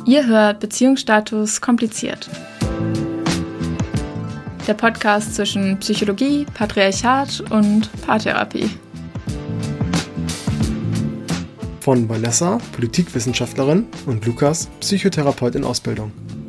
Ihr hört Beziehungsstatus kompliziert. Der Podcast zwischen Psychologie, Patriarchat und Paartherapie. Von Vanessa, Politikwissenschaftlerin, und Lukas, Psychotherapeut in Ausbildung.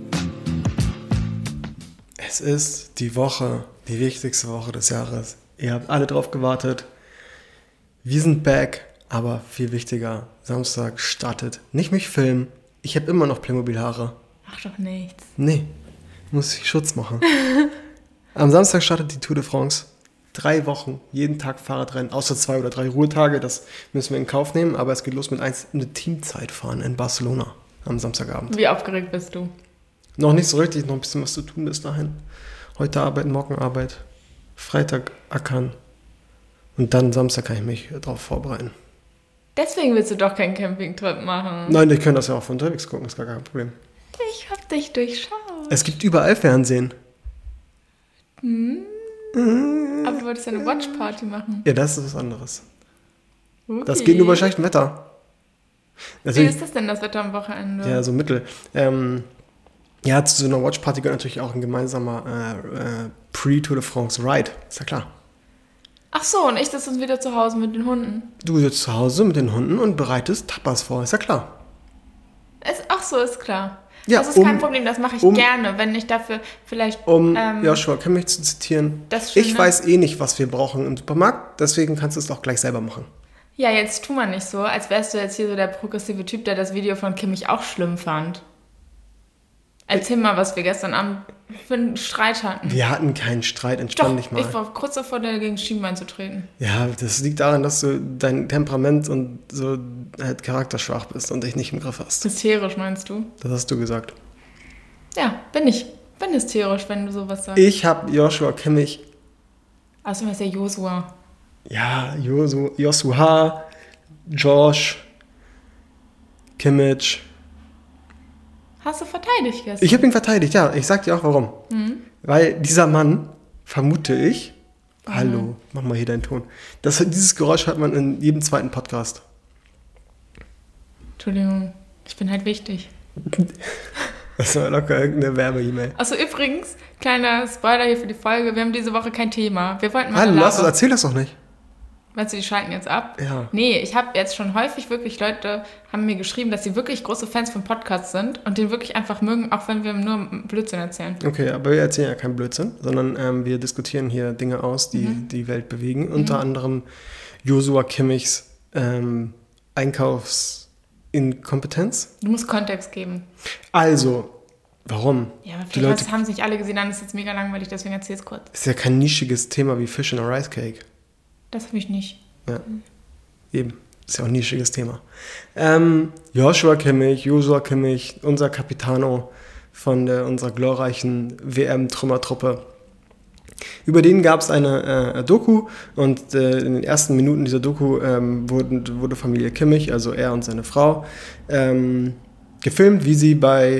Es ist die Woche, die wichtigste Woche des Jahres. Ihr habt alle drauf gewartet. Wir sind back, aber viel wichtiger, Samstag startet nicht mich filmen. Ich habe immer noch Playmobil-Haare. Mach doch nichts. Nee, muss ich Schutz machen. Am Samstag startet die Tour de France. 3 Wochen, jeden Tag Fahrradrennen, außer 2 oder 3 Ruhetage, das müssen wir in Kauf nehmen. Aber es geht los mit eine Teamzeit fahren in Barcelona am Samstagabend. Wie aufgeregt bist du? Noch nicht so richtig, noch ein bisschen was zu tun bis dahin. Heute Arbeit, morgen Arbeit, Freitag ackern und dann Samstag kann ich mich darauf vorbereiten. Deswegen willst du doch keinen Campingtrip machen. Nein, ich kann das ja auch von unterwegs gucken, ist gar kein Problem. Ich hab dich durchschaut. Es gibt überall Fernsehen. Aber du wolltest ja eine Watchparty machen. Ja, das ist was anderes. Okay. Das geht nur bei schlechtem Wetter. Wie ist das denn, das Wetter am Wochenende? Ja, so mittel. Ja, zu so einer Watchparty gehört natürlich auch ein gemeinsamer Pre-Tour de France Ride. Ist ja klar. Ach so, und ich sitze dann wieder zu Hause mit den Hunden. Du sitzt zu Hause mit den Hunden und bereitest Tapas vor. Ist ja klar. Ach so, ist klar. Ja, das ist kein Problem, das mache ich gerne, wenn ich dafür vielleicht... Joshua Kimmich zu zitieren, ich weiß eh nicht, was wir brauchen im Supermarkt, deswegen kannst du es auch gleich selber machen. Ja, jetzt tu mal nicht so, als wärst du jetzt hier so der progressive Typ, der das Video von Kimmich auch schlimm fand. Erzähl mal, was wir gestern Abend für einen Streit hatten. Wir hatten keinen Streit, entspann dich mal. Ich war kurz davor, dir gegen Schienbein zu treten. Ja, das liegt daran, dass du dein Temperament und so halt charakterschwach bist und dich nicht im Griff hast. Hysterisch, meinst du? Das hast du gesagt. Ja, bin ich. Bin hysterisch, wenn du sowas sagst. Ich habe Joshua Kimmich... Achso, heißt ja Joshua. Ja, Joshua, Josh, Kimmich... Hast du verteidigt gestern? Ich habe ihn verteidigt, ja. Ich sag dir auch warum. Weil dieser Mann, vermute ich, hallo, mach mal hier deinen Ton. Dieses Geräusch hört man in jedem zweiten Podcast. Entschuldigung, ich bin halt wichtig. Das war locker irgendeine Werbe-E-Mail. Achso, übrigens, kleiner Spoiler hier für die Folge, wir haben diese Woche kein Thema. Wir wollten mal erzähl das doch nicht. Meinst du, die schalten jetzt ab? Ja. Nee, ich habe jetzt schon häufig wirklich, Leute haben mir geschrieben, dass sie wirklich große Fans von Podcasts sind und den wirklich einfach mögen, auch wenn wir nur Blödsinn erzählen. Okay, aber wir erzählen ja keinen Blödsinn, sondern wir diskutieren hier Dinge aus, die die Welt bewegen. Unter anderem Joshua Kimmichs Einkaufsinkompetenz. Du musst Kontext geben. Also, warum? Ja, aber vielleicht haben es nicht alle gesehen, dann ist es jetzt mega langweilig, deswegen erzähl es kurz. Ist ja kein nischiges Thema wie Fish in a Rice Cake. Das habe ich nicht. Ja, eben. Ist ja auch ein nischiges Thema. Joshua Kimmich, unser Capitano von unserer glorreichen WM-Trümmertruppe. Über den gab es eine Doku und in den ersten Minuten dieser Doku wurde Familie Kimmich, also er und seine Frau, gefilmt, wie sie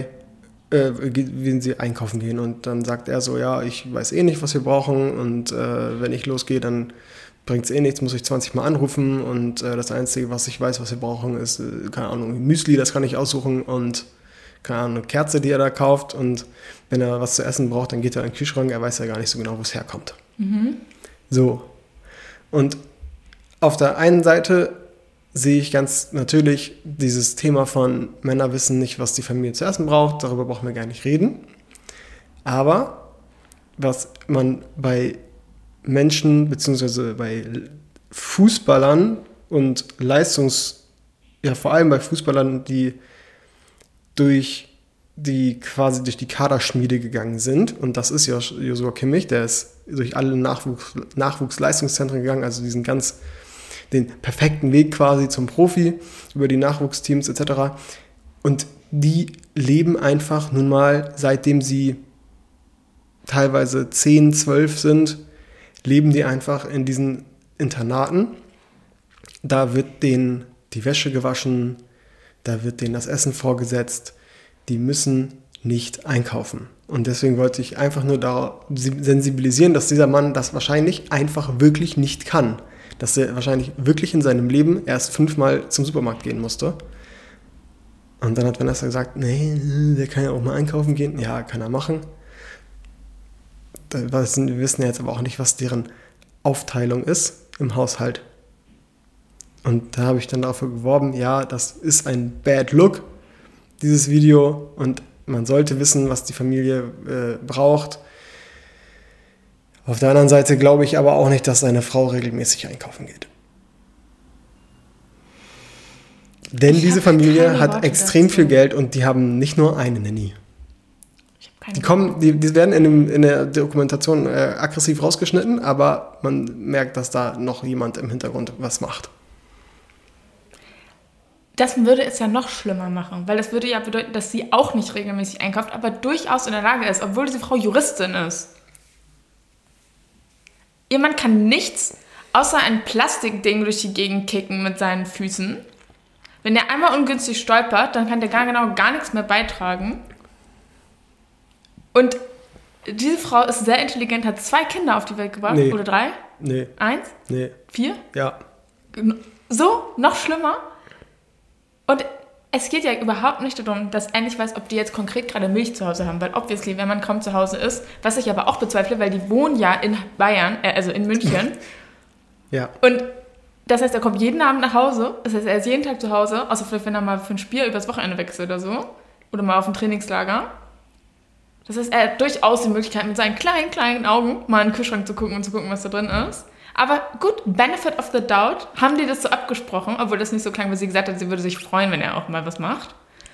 einkaufen gehen. Und dann sagt er so, ja, ich weiß eh nicht, was wir brauchen und wenn ich losgehe, dann bringt es eh nichts, muss ich 20 Mal anrufen und das Einzige, was ich weiß, was wir brauchen, ist, keine Ahnung, Müsli, das kann ich aussuchen und, keine Ahnung, eine Kerze, die er da kauft und wenn er was zu essen braucht, dann geht er in den Kühlschrank, er weiß ja gar nicht so genau, wo es herkommt. So. Und auf der einen Seite sehe ich ganz natürlich dieses Thema von Männer wissen nicht, was die Familie zu essen braucht, darüber brauchen wir gar nicht reden. Aber was man bei Menschen, beziehungsweise bei Fußballern und vor allem bei Fußballern, die durch die Kaderschmiede gegangen sind, und das ist Joshua Kimmich, der ist durch alle Nachwuchsleistungszentren gegangen, also den perfekten Weg quasi zum Profi, über die Nachwuchsteams etc. Und die leben einfach nun mal, seitdem sie teilweise 10, 12 sind, leben die einfach in diesen Internaten. Da wird denen die Wäsche gewaschen, da wird denen das Essen vorgesetzt. Die müssen nicht einkaufen. Und deswegen wollte ich einfach nur darauf sensibilisieren, dass dieser Mann das wahrscheinlich einfach wirklich nicht kann. Dass er wahrscheinlich wirklich in seinem Leben erst 5-mal zum Supermarkt gehen musste. Und dann hat Vanessa gesagt, nee, der kann ja auch mal einkaufen gehen. Ja, kann er machen. Wir wissen ja jetzt aber auch nicht, was deren Aufteilung ist im Haushalt. Und da habe ich dann dafür geworben, ja, das ist ein bad look, dieses Video. Und man sollte wissen, was die Familie braucht. Auf der anderen Seite glaube ich aber auch nicht, dass seine Frau regelmäßig einkaufen geht. Denn diese Familie hat extrem viel Geld und die haben nicht nur eine Nanny. Die werden in der Dokumentation aggressiv rausgeschnitten, aber man merkt, dass da noch jemand im Hintergrund was macht. Das würde es ja noch schlimmer machen, weil das würde ja bedeuten, dass sie auch nicht regelmäßig einkauft, aber durchaus in der Lage ist, obwohl diese Frau Juristin ist. Ihr Mann kann nichts außer ein Plastikding durch die Gegend kicken mit seinen Füßen. Wenn der einmal ungünstig stolpert, dann kann der gar nichts mehr beitragen. Und diese Frau ist sehr intelligent, hat 2 Kinder auf die Welt gebracht. Nee. Oder 3? Nee. 1? Nee. 4? Ja. So, noch schlimmer. Und es geht ja überhaupt nicht darum, dass er nicht weiß, ob die jetzt konkret gerade Milch zu Hause haben. Weil obviously, wenn man kaum zu Hause ist, was ich aber auch bezweifle, weil die wohnen ja in Bayern, also in München. Ja. Und das heißt, er kommt jeden Abend nach Hause. Das heißt, er ist jeden Tag zu Hause, außer vielleicht, wenn er mal für ein Spiel übers Wochenende wechselt oder so. Oder mal auf ein Trainingslager. Das heißt, er hat durchaus die Möglichkeit, mit seinen kleinen Augen mal in den Kühlschrank zu gucken und zu gucken, was da drin ist. Aber gut, Benefit of the Doubt, haben die das so abgesprochen, obwohl das nicht so klang, wie sie gesagt hat, sie würde sich freuen, wenn er auch mal was macht.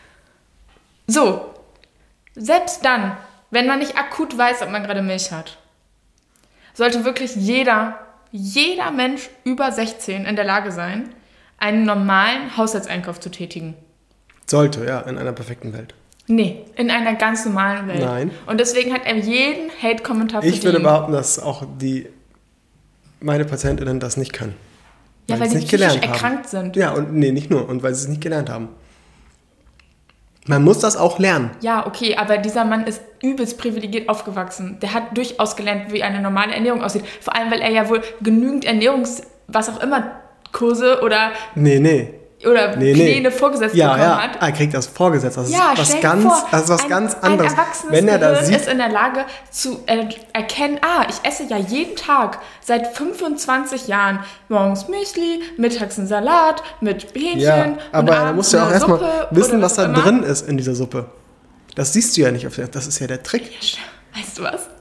So, selbst dann, wenn man nicht akut weiß, ob man gerade Milch hat, sollte wirklich jeder Mensch über 16 in der Lage sein, einen normalen Haushaltseinkauf zu tätigen. Sollte, ja, in einer perfekten Welt. Nee, in einer ganz normalen Welt. Nein. Und deswegen hat er jeden Hate-Kommentar Ich würde behaupten, dass auch meine Patientinnen das nicht können. Ja, weil sie die nicht gelernt psychisch erkrankt sind. Ja, und nee, nicht nur. Und weil sie es nicht gelernt haben. Man muss das auch lernen. Ja, okay, aber dieser Mann ist übelst privilegiert aufgewachsen. Der hat durchaus gelernt, wie eine normale Ernährung aussieht. Vor allem, weil er ja wohl genügend was auch immer, Kurse oder Pläne vorgesetzt bekommen hat. Er kriegt das vorgesetzt. Das ist was ganz anderes. Ein erwachsenes Wenn er da Gehirn sieht, ist in der Lage zu erkennen, ich esse ja jeden Tag seit 25 Jahren morgens Müsli, mittags einen Salat mit Hähnchen ja, aber und da musst du ja auch Suppe erstmal wissen, was da immer drin ist in dieser Suppe. Das siehst du ja nicht. Das ist ja der Trick. Weißt du was?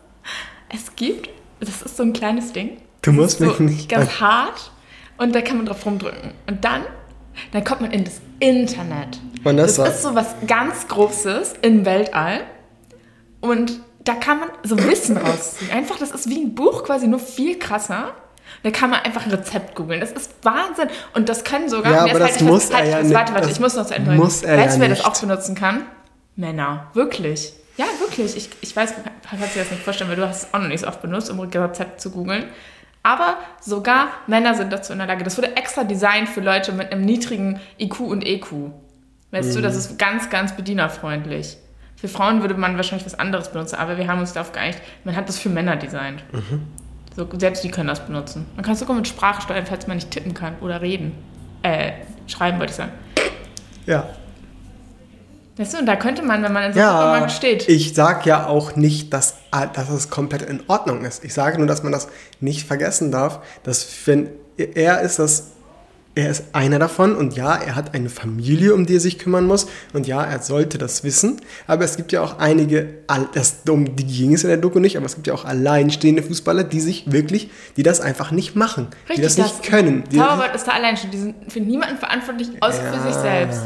Das ist so ein kleines Ding. Du musst mich nicht... Ganz hart und da kann man drauf rumdrücken. Und dann kommt man in das Internet. Vanessa. Das ist so was ganz Großes im Weltall. Und da kann man so Wissen rausziehen. Einfach, das ist wie ein Buch quasi, nur viel krasser. Da kann man einfach ein Rezept googeln. Das ist Wahnsinn. Und das können sogar... Ja, aber das muss er ja nicht. Warte, ich muss noch zu Ende reden. Weißt du, wer das auch benutzen kann? Männer. Wirklich. Ja, wirklich. Ich weiß, kannst dir das nicht vorstellen, weil du hast es auch noch nicht so oft benutzt, um ein Rezept zu googeln. Aber sogar Männer sind dazu in der Lage. Das wurde extra designt für Leute mit einem niedrigen IQ und EQ. Weißt du, das ist ganz, ganz bedienerfreundlich. Für Frauen würde man wahrscheinlich was anderes benutzen, aber wir haben uns darauf geeinigt, man hat das für Männer designt. So, selbst die können das benutzen. Man kann es sogar mit Sprache steuern, falls man nicht tippen kann oder reden. Schreiben wollte ich sagen. Ja. Weißt du, und da könnte man, wenn man in so einem Supermarkt steht... Ich sage ja auch nicht, dass es komplett in Ordnung ist. Ich sage nur, dass man das nicht vergessen darf, dass wenn er ist einer davon und ja, er hat eine Familie, um die er sich kümmern muss und ja, er sollte das wissen, aber es gibt ja auch einige, um die ging es in der Doku nicht, aber es gibt ja auch alleinstehende Fußballer, die das einfach nicht machen, Richtig, die das nicht können. Torwart ist da alleinstehend, die sind für niemanden verantwortlich, außer für sich selbst.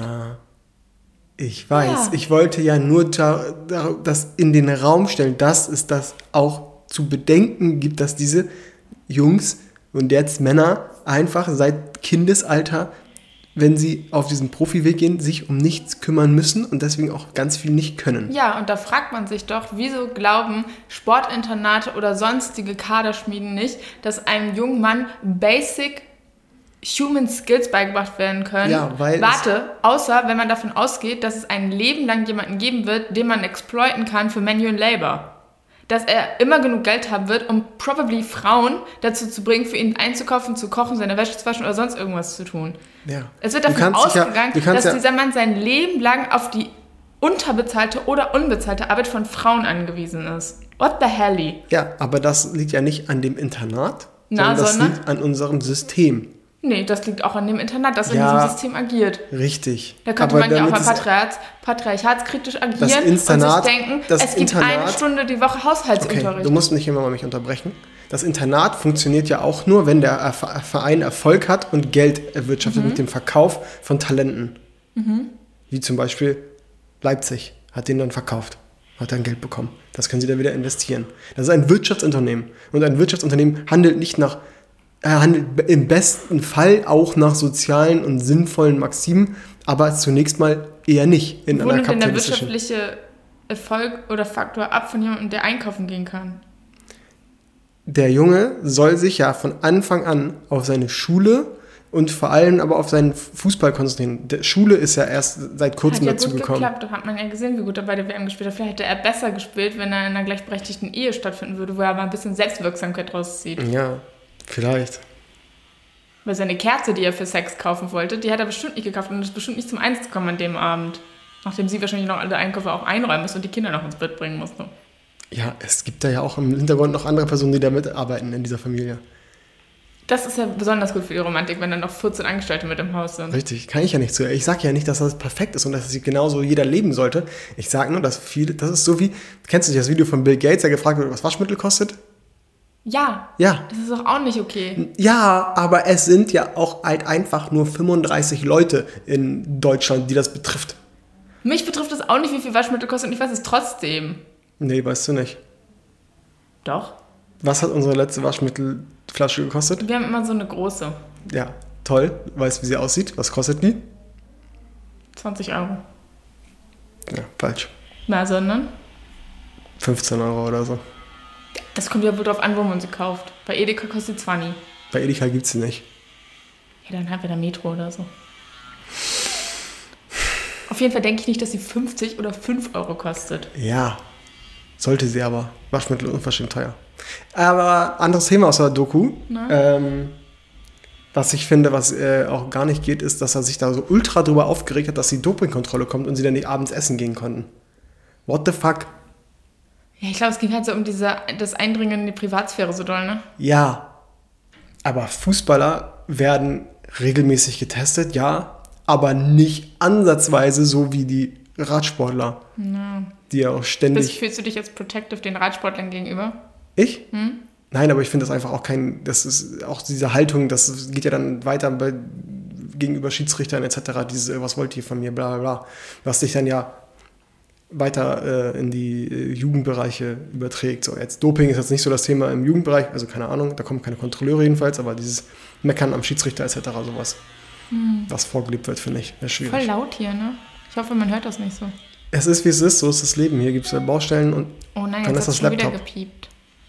Ich weiß, ich wollte ja nur das in den Raum stellen, dass es das auch zu bedenken gibt, dass diese Jungs und jetzt Männer einfach seit Kindesalter, wenn sie auf diesen Profiweg gehen, sich um nichts kümmern müssen und deswegen auch ganz viel nicht können. Ja, und da fragt man sich doch, wieso glauben Sportinternate oder sonstige Kaderschmieden nicht, dass einem jungen Mann Basic Human Skills beigebracht werden können. Ja, außer wenn man davon ausgeht, dass es ein Leben lang jemanden geben wird, den man exploiten kann für Manual Labor. dass er immer genug Geld haben wird, um probably Frauen dazu zu bringen, für ihn einzukaufen, zu kochen, seine Wäsche zu waschen oder sonst irgendwas zu tun. Ja. Es wird davon ausgegangen, dass dieser Mann sein Leben lang auf die unterbezahlte oder unbezahlte Arbeit von Frauen angewiesen ist. What the hell? Ja, aber das liegt ja nicht an dem Internat, sondern das liegt an unserem System. Nee, das liegt auch an dem Internat, das in diesem System agiert. Richtig. Da könnte man ja auch mal patriarchatskritisch agieren und sich denken, es gibt eine Stunde die Woche Haushaltsunterricht. Okay, du musst nicht immer mal mich unterbrechen. Das Internat funktioniert ja auch nur, wenn der Verein Erfolg hat und Geld erwirtschaftet mit dem Verkauf von Talenten. Wie zum Beispiel Leipzig hat den dann verkauft, hat dann Geld bekommen. Das können sie dann wieder investieren. Das ist ein Wirtschaftsunternehmen. Und ein Wirtschaftsunternehmen handelt im besten Fall auch nach sozialen und sinnvollen Maximen, aber zunächst mal eher nicht in einer kapitalistischen. Wo nimmt denn der wirtschaftliche Erfolg oder Faktor ab von jemandem, der einkaufen gehen kann? Der Junge soll sich ja von Anfang an auf seine Schule und vor allem aber auf seinen Fußball konzentrieren. Die Schule ist ja erst seit kurzem dazu gekommen. Hat ja gut geklappt, da hat man ja gesehen, wie gut er bei der WM gespielt hat. Vielleicht hätte er besser gespielt, wenn er in einer gleichberechtigten Ehe stattfinden würde, wo er mal ein bisschen Selbstwirksamkeit rauszieht. Ja, vielleicht. Weil seine Kerze, die er für Sex kaufen wollte, die hat er bestimmt nicht gekauft und ist bestimmt nicht zum Einsatz gekommen an dem Abend. Nachdem sie wahrscheinlich noch alle Einkäufe auch einräumen musste und die Kinder noch ins Bett bringen musste. Ja, es gibt da ja auch im Hintergrund noch andere Personen, die da mitarbeiten in dieser Familie. Das ist ja besonders gut für die Romantik, wenn dann noch 14 Angestellte mit im Haus sind. Richtig, kann ich ja nicht zu. Ich sage ja nicht, dass das perfekt ist und dass es genauso jeder leben sollte. Ich sage nur, dass das ist so wie, kennst du nicht das Video von Bill Gates, der gefragt wird, was Waschmittel kostet? Ja. Ja. Das ist doch auch nicht okay. Ja, aber es sind ja auch halt einfach nur 35 Leute in Deutschland, die das betrifft. Mich betrifft es auch nicht, wie viel Waschmittel kostet und ich weiß es trotzdem. Nee, weißt du nicht. Doch. Was hat unsere letzte Waschmittelflasche gekostet? Wir haben immer so eine große. Ja, toll. Weißt du, wie sie aussieht? Was kostet die? 20 €. Ja, falsch. Na, sondern? 15 € oder so. Das kommt ja wohl drauf an, wo man sie kauft. Bei Edeka kostet 20. Bei Edeka gibt's sie nicht. Ja, dann halt bei der Metro oder so. Auf jeden Fall denke ich nicht, dass sie 50 oder 5 € kostet. Ja, sollte sie aber. Waschmittel unverschämt teuer. Aber anderes Thema aus der Doku. Was ich finde, was auch gar nicht geht, ist, dass er sich da so ultra drüber aufgeregt hat, dass die Dopingkontrolle kommt und sie dann nicht abends essen gehen konnten. What the fuck? Ja, ich glaube, es ging halt so um das Eindringen in die Privatsphäre so doll, ne? Ja, aber Fußballer werden regelmäßig getestet, ja, aber nicht ansatzweise so wie die Radsportler, die ja auch ständig... Fühlst du dich jetzt protective den Radsportlern gegenüber? Ich? Nein, aber ich finde das einfach auch das ist auch diese Haltung, das geht ja dann weiter gegenüber Schiedsrichtern etc., was wollt ihr von mir, bla bla bla, was dich dann ja weiter in die Jugendbereiche überträgt. So, jetzt Doping ist jetzt nicht so das Thema im Jugendbereich, also keine Ahnung, da kommen keine Kontrolleure jedenfalls, aber dieses Meckern am Schiedsrichter etc., sowas, was vorgelebt wird, finde ich, ist schwierig. Voll laut hier, ne? Ich hoffe, man hört das nicht so. Es ist, wie es ist, so ist das Leben. Hier gibt es Baustellen und oh nein, dann jetzt ist das schon Laptop. wieder gepiept.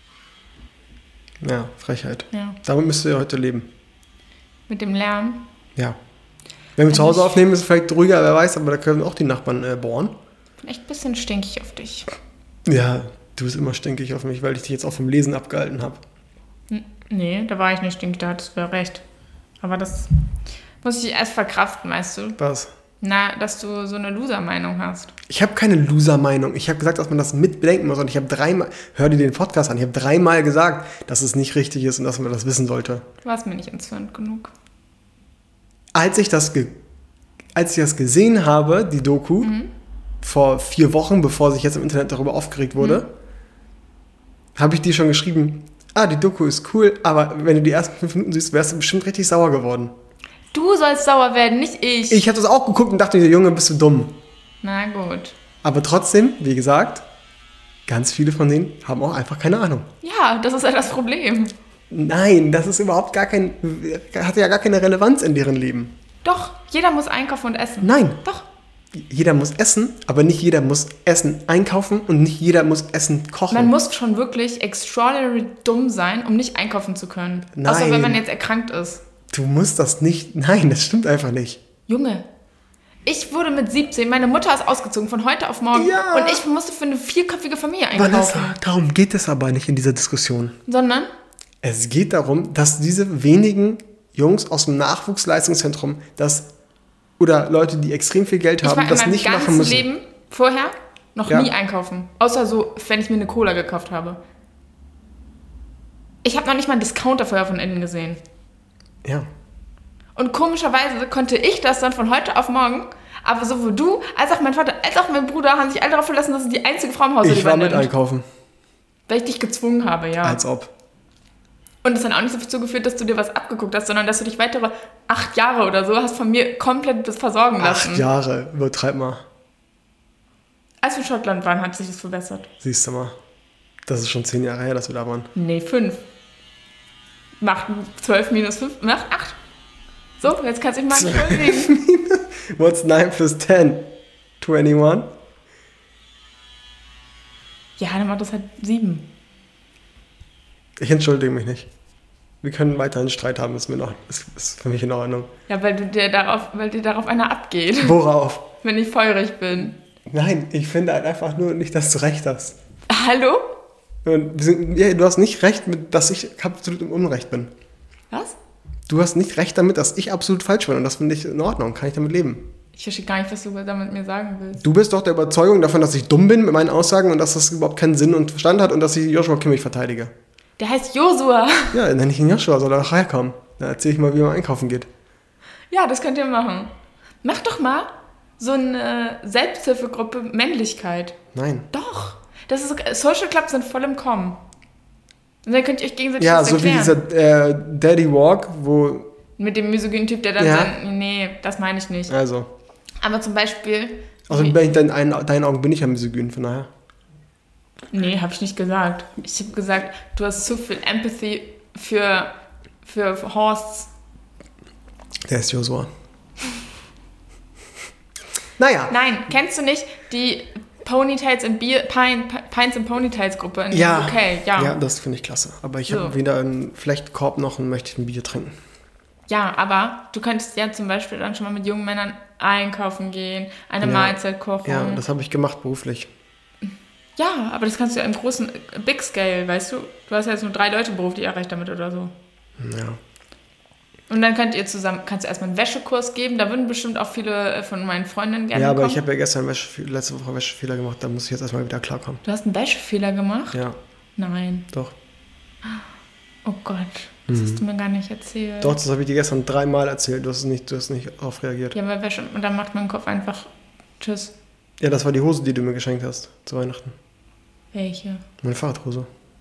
Ja, Frechheit. Ja. Damit müsst ihr heute leben. Mit dem Lärm? Ja. Wenn wir zu Hause aufnehmen, ist es vielleicht ruhiger, wer weiß, aber da können auch die Nachbarn bohren. Ich bin echt ein bisschen stinkig auf dich. Ja, du bist immer stinkig auf mich, weil ich dich jetzt auch vom Lesen abgehalten habe. Nee, da war ich nicht stinkig, da hattest du ja recht. Aber das muss ich erst verkraften, weißt du? Was? Na, dass du so eine Loser-Meinung hast. Ich habe keine Loser-Meinung. Ich habe gesagt, dass man das mitbedenken muss. Und ich habe hör dir den Podcast an, ich habe 3-mal gesagt, dass es nicht richtig ist und dass man das wissen sollte. Du warst mir nicht entzürnt genug. Als ich das gesehen habe, die Doku, vor 4 Wochen, bevor sich jetzt im Internet darüber aufgeregt wurde, habe ich dir schon geschrieben, die Doku ist cool, aber wenn du die ersten 5 Minuten siehst, wärst du bestimmt richtig sauer geworden. Du sollst sauer werden, nicht ich. Ich habe das auch geguckt und dachte, Junge, bist du dumm. Na gut. Aber trotzdem, wie gesagt, ganz viele von denen haben auch einfach keine Ahnung. Ja, das ist ja das Problem. Nein, das ist überhaupt hat ja gar keine Relevanz in deren Leben. Doch, jeder muss einkaufen und essen. Nein. Doch. Jeder muss essen, aber nicht jeder muss Essen einkaufen und nicht jeder muss Essen kochen. Man muss schon wirklich extraordinary dumm sein, um nicht einkaufen zu können. Nein. Außer wenn man jetzt erkrankt ist. Du musst das nicht. Nein, das stimmt einfach nicht. Junge, Ich wurde mit 17, meine Mutter ist ausgezogen von heute auf morgen und ich musste für eine 4-köpfige Familie einkaufen. Vanessa, darum geht es aber nicht in dieser Diskussion. Sondern? Es geht darum, dass diese wenigen Jungs aus dem Nachwuchsleistungszentrum oder Leute, die extrem viel Geld haben, das nicht machen müssen. Ich war in meinem ganzen Leben vorher noch nie einkaufen. Außer so, wenn ich mir eine Cola gekauft habe. Ich habe noch nicht mal einen Discounter vorher von innen gesehen. Ja. Und komischerweise konnte ich das dann von heute auf morgen, aber sowohl du, als auch mein Vater, als auch mein Bruder haben sich alle darauf verlassen, dass sie die einzige Frau im Haus Ich war mit einkaufen. Weil ich dich gezwungen habe, ja. Als ob. Und das hat auch nicht so dazu geführt, dass du dir was abgeguckt hast, sondern dass du dich weitere 8 Jahre oder so hast von mir komplett versorgen lassen. 8 Jahre, übertreib mal. Als wir in Schottland waren, hat sich das verbessert. Siehst du mal. Das ist schon 10 Jahre her, dass wir da waren. Nee, 5. Macht 12 minus 5, macht 8. So, jetzt kannst du dich mal entschuldigen. What's 9 plus 10? 21? Ja, dann macht das halt 7. Ich entschuldige mich nicht. Wir können weiterhin Streit haben, ist für mich in Ordnung. Ja, weil dir darauf einer abgeht. Worauf? Wenn ich feurig bin. Nein, ich finde halt einfach nur nicht, dass du recht hast. Hallo? Und du hast nicht recht, dass ich absolut im Unrecht bin. Was? Du hast nicht recht damit, dass ich absolut falsch bin. Und das finde ich in Ordnung. Kann ich damit leben. Ich verstehe gar nicht, was du damit mir sagen willst. Du bist doch der Überzeugung davon, dass ich dumm bin mit meinen Aussagen und dass das überhaupt keinen Sinn und Verstand hat und dass ich Joshua Kimmich verteidige. Der heißt Josua. Ja, nenne ich ihn Joshua, soll er doch herkommen. Dann erzähle ich mal, wie man einkaufen geht. Ja, das könnt ihr machen. Mach doch mal so eine Selbsthilfegruppe Männlichkeit. Nein. Doch. Social Clubs sind voll im Kommen. Und dann könnt ihr euch gegenseitig ja, das so erklären. wie dieser Daddy Walk, wo... Mit dem misogynen Typ, der dann sagt, nee, das meine ich nicht. Also. Aber zum Beispiel... Also in deinen Augen bin ich ja misogyn, von daher. Nee, habe ich nicht gesagt. Ich habe gesagt, du hast zu viel Empathy für Horsts. Der ist Joshua. Naja. Nein, kennst du nicht die Ponytails and Pints and Ponytails Gruppe in UK? Ja, das finde ich klasse. Aber ich habe weder einen Flechtkorb noch möchte ich ein Bier trinken. Ja, aber du könntest ja zum Beispiel dann schon mal mit jungen Männern einkaufen gehen, eine Mahlzeit kochen. Ja, das habe ich gemacht beruflich. Ja, aber das kannst du ja im großen Big Scale, weißt du? Du hast ja jetzt nur 3 Leute beruflich erreicht damit oder so. Ja. Und dann kannst du erstmal einen Wäschekurs geben, da würden bestimmt auch viele von meinen Freundinnen gerne kommen. Ja, aber ich habe ja gestern letzte Woche Wäschefehler gemacht, da muss ich jetzt erstmal wieder klarkommen. Du hast einen Wäschefehler gemacht? Ja. Nein. Doch. Oh Gott, das hast du mir gar nicht erzählt. Doch, das habe ich dir gestern 3-mal erzählt, du hast nicht darauf reagiert. Ja, weil Wäsche, und dann macht mein Kopf einfach tschüss. Ja, das war die Hose, die du mir geschenkt hast zu Weihnachten. Welche? Meine Fahrradhose.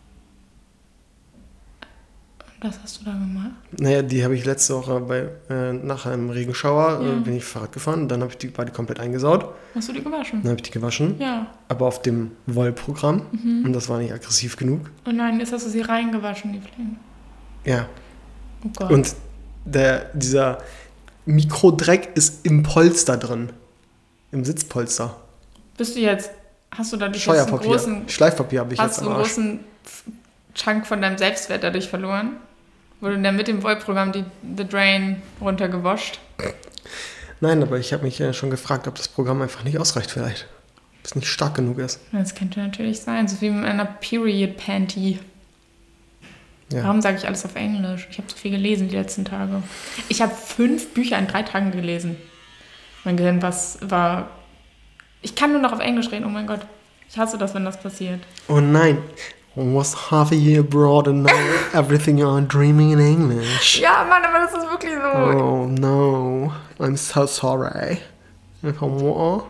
Was hast du da gemacht? Naja, die habe ich letzte Woche nach einem Regenschauer bin ich Fahrrad gefahren. Dann war die komplett eingesaut. Hast du die gewaschen? Dann habe ich die gewaschen. Ja. Aber auf dem Wollprogramm. Und das war nicht aggressiv genug. Oh nein, jetzt hast du sie reingewaschen, die Fliegen. Ja. Oh Gott. Und dieser Mikrodreck ist im Polster drin. Im Sitzpolster. Hast du da diesen Scheuerpapier. großen... Schleifpapier habe ich jetzt Hast du einen großen Chunk von deinem Selbstwert dadurch verloren? Wurde dann mit dem Wollprogramm The Drain runtergewascht? Nein, aber ich habe mich ja schon gefragt, ob das Programm einfach nicht ausreicht vielleicht. Ob es nicht stark genug ist. Das könnte natürlich sein. So wie mit einer Period Panty. Ja. Warum sage ich alles auf Englisch? Ich habe so viel gelesen die letzten Tage. Ich habe 5 Bücher in 3 Tagen gelesen. Mein Gehirn war... Ich kann nur noch auf Englisch reden, oh mein Gott. Ich hasse das, wenn das passiert. Oh nein. Was half a year abroad and now everything you are dreaming in English. Ja, Mann, aber das ist wirklich so. Oh no, I'm so sorry. No,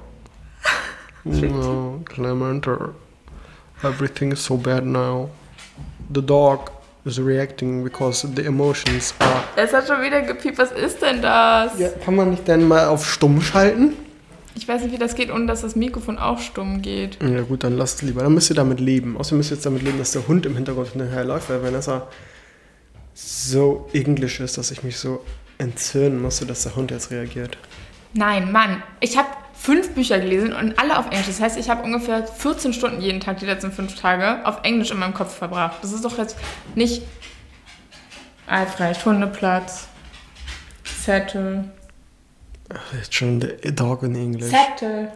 Clemente, everything is so bad now. The dog is reacting because the emotions are... Es hat schon wieder gepiept, was ist denn das? Ja, kann man nicht denn mal auf stumm schalten? Ich weiß nicht, wie das geht, ohne dass das Mikrofon auch stumm geht. Ja gut, dann lasst es lieber. Dann müsst ihr damit leben. Außerdem müsst ihr jetzt damit leben, dass der Hund im Hintergrund hinterher läuft, weil Vanessa so englisch ist, dass ich mich so entzürnen musste, dass der Hund jetzt reagiert. Nein, Mann. Ich habe 5 Bücher gelesen und alle auf Englisch. Das heißt, ich habe ungefähr 14 Stunden jeden Tag, die letzten 5 Tage, auf Englisch in meinem Kopf verbracht. Das ist doch jetzt nicht Albrecht, Hundeplatz, Zettel. Jetzt schon the dog in English. Settle.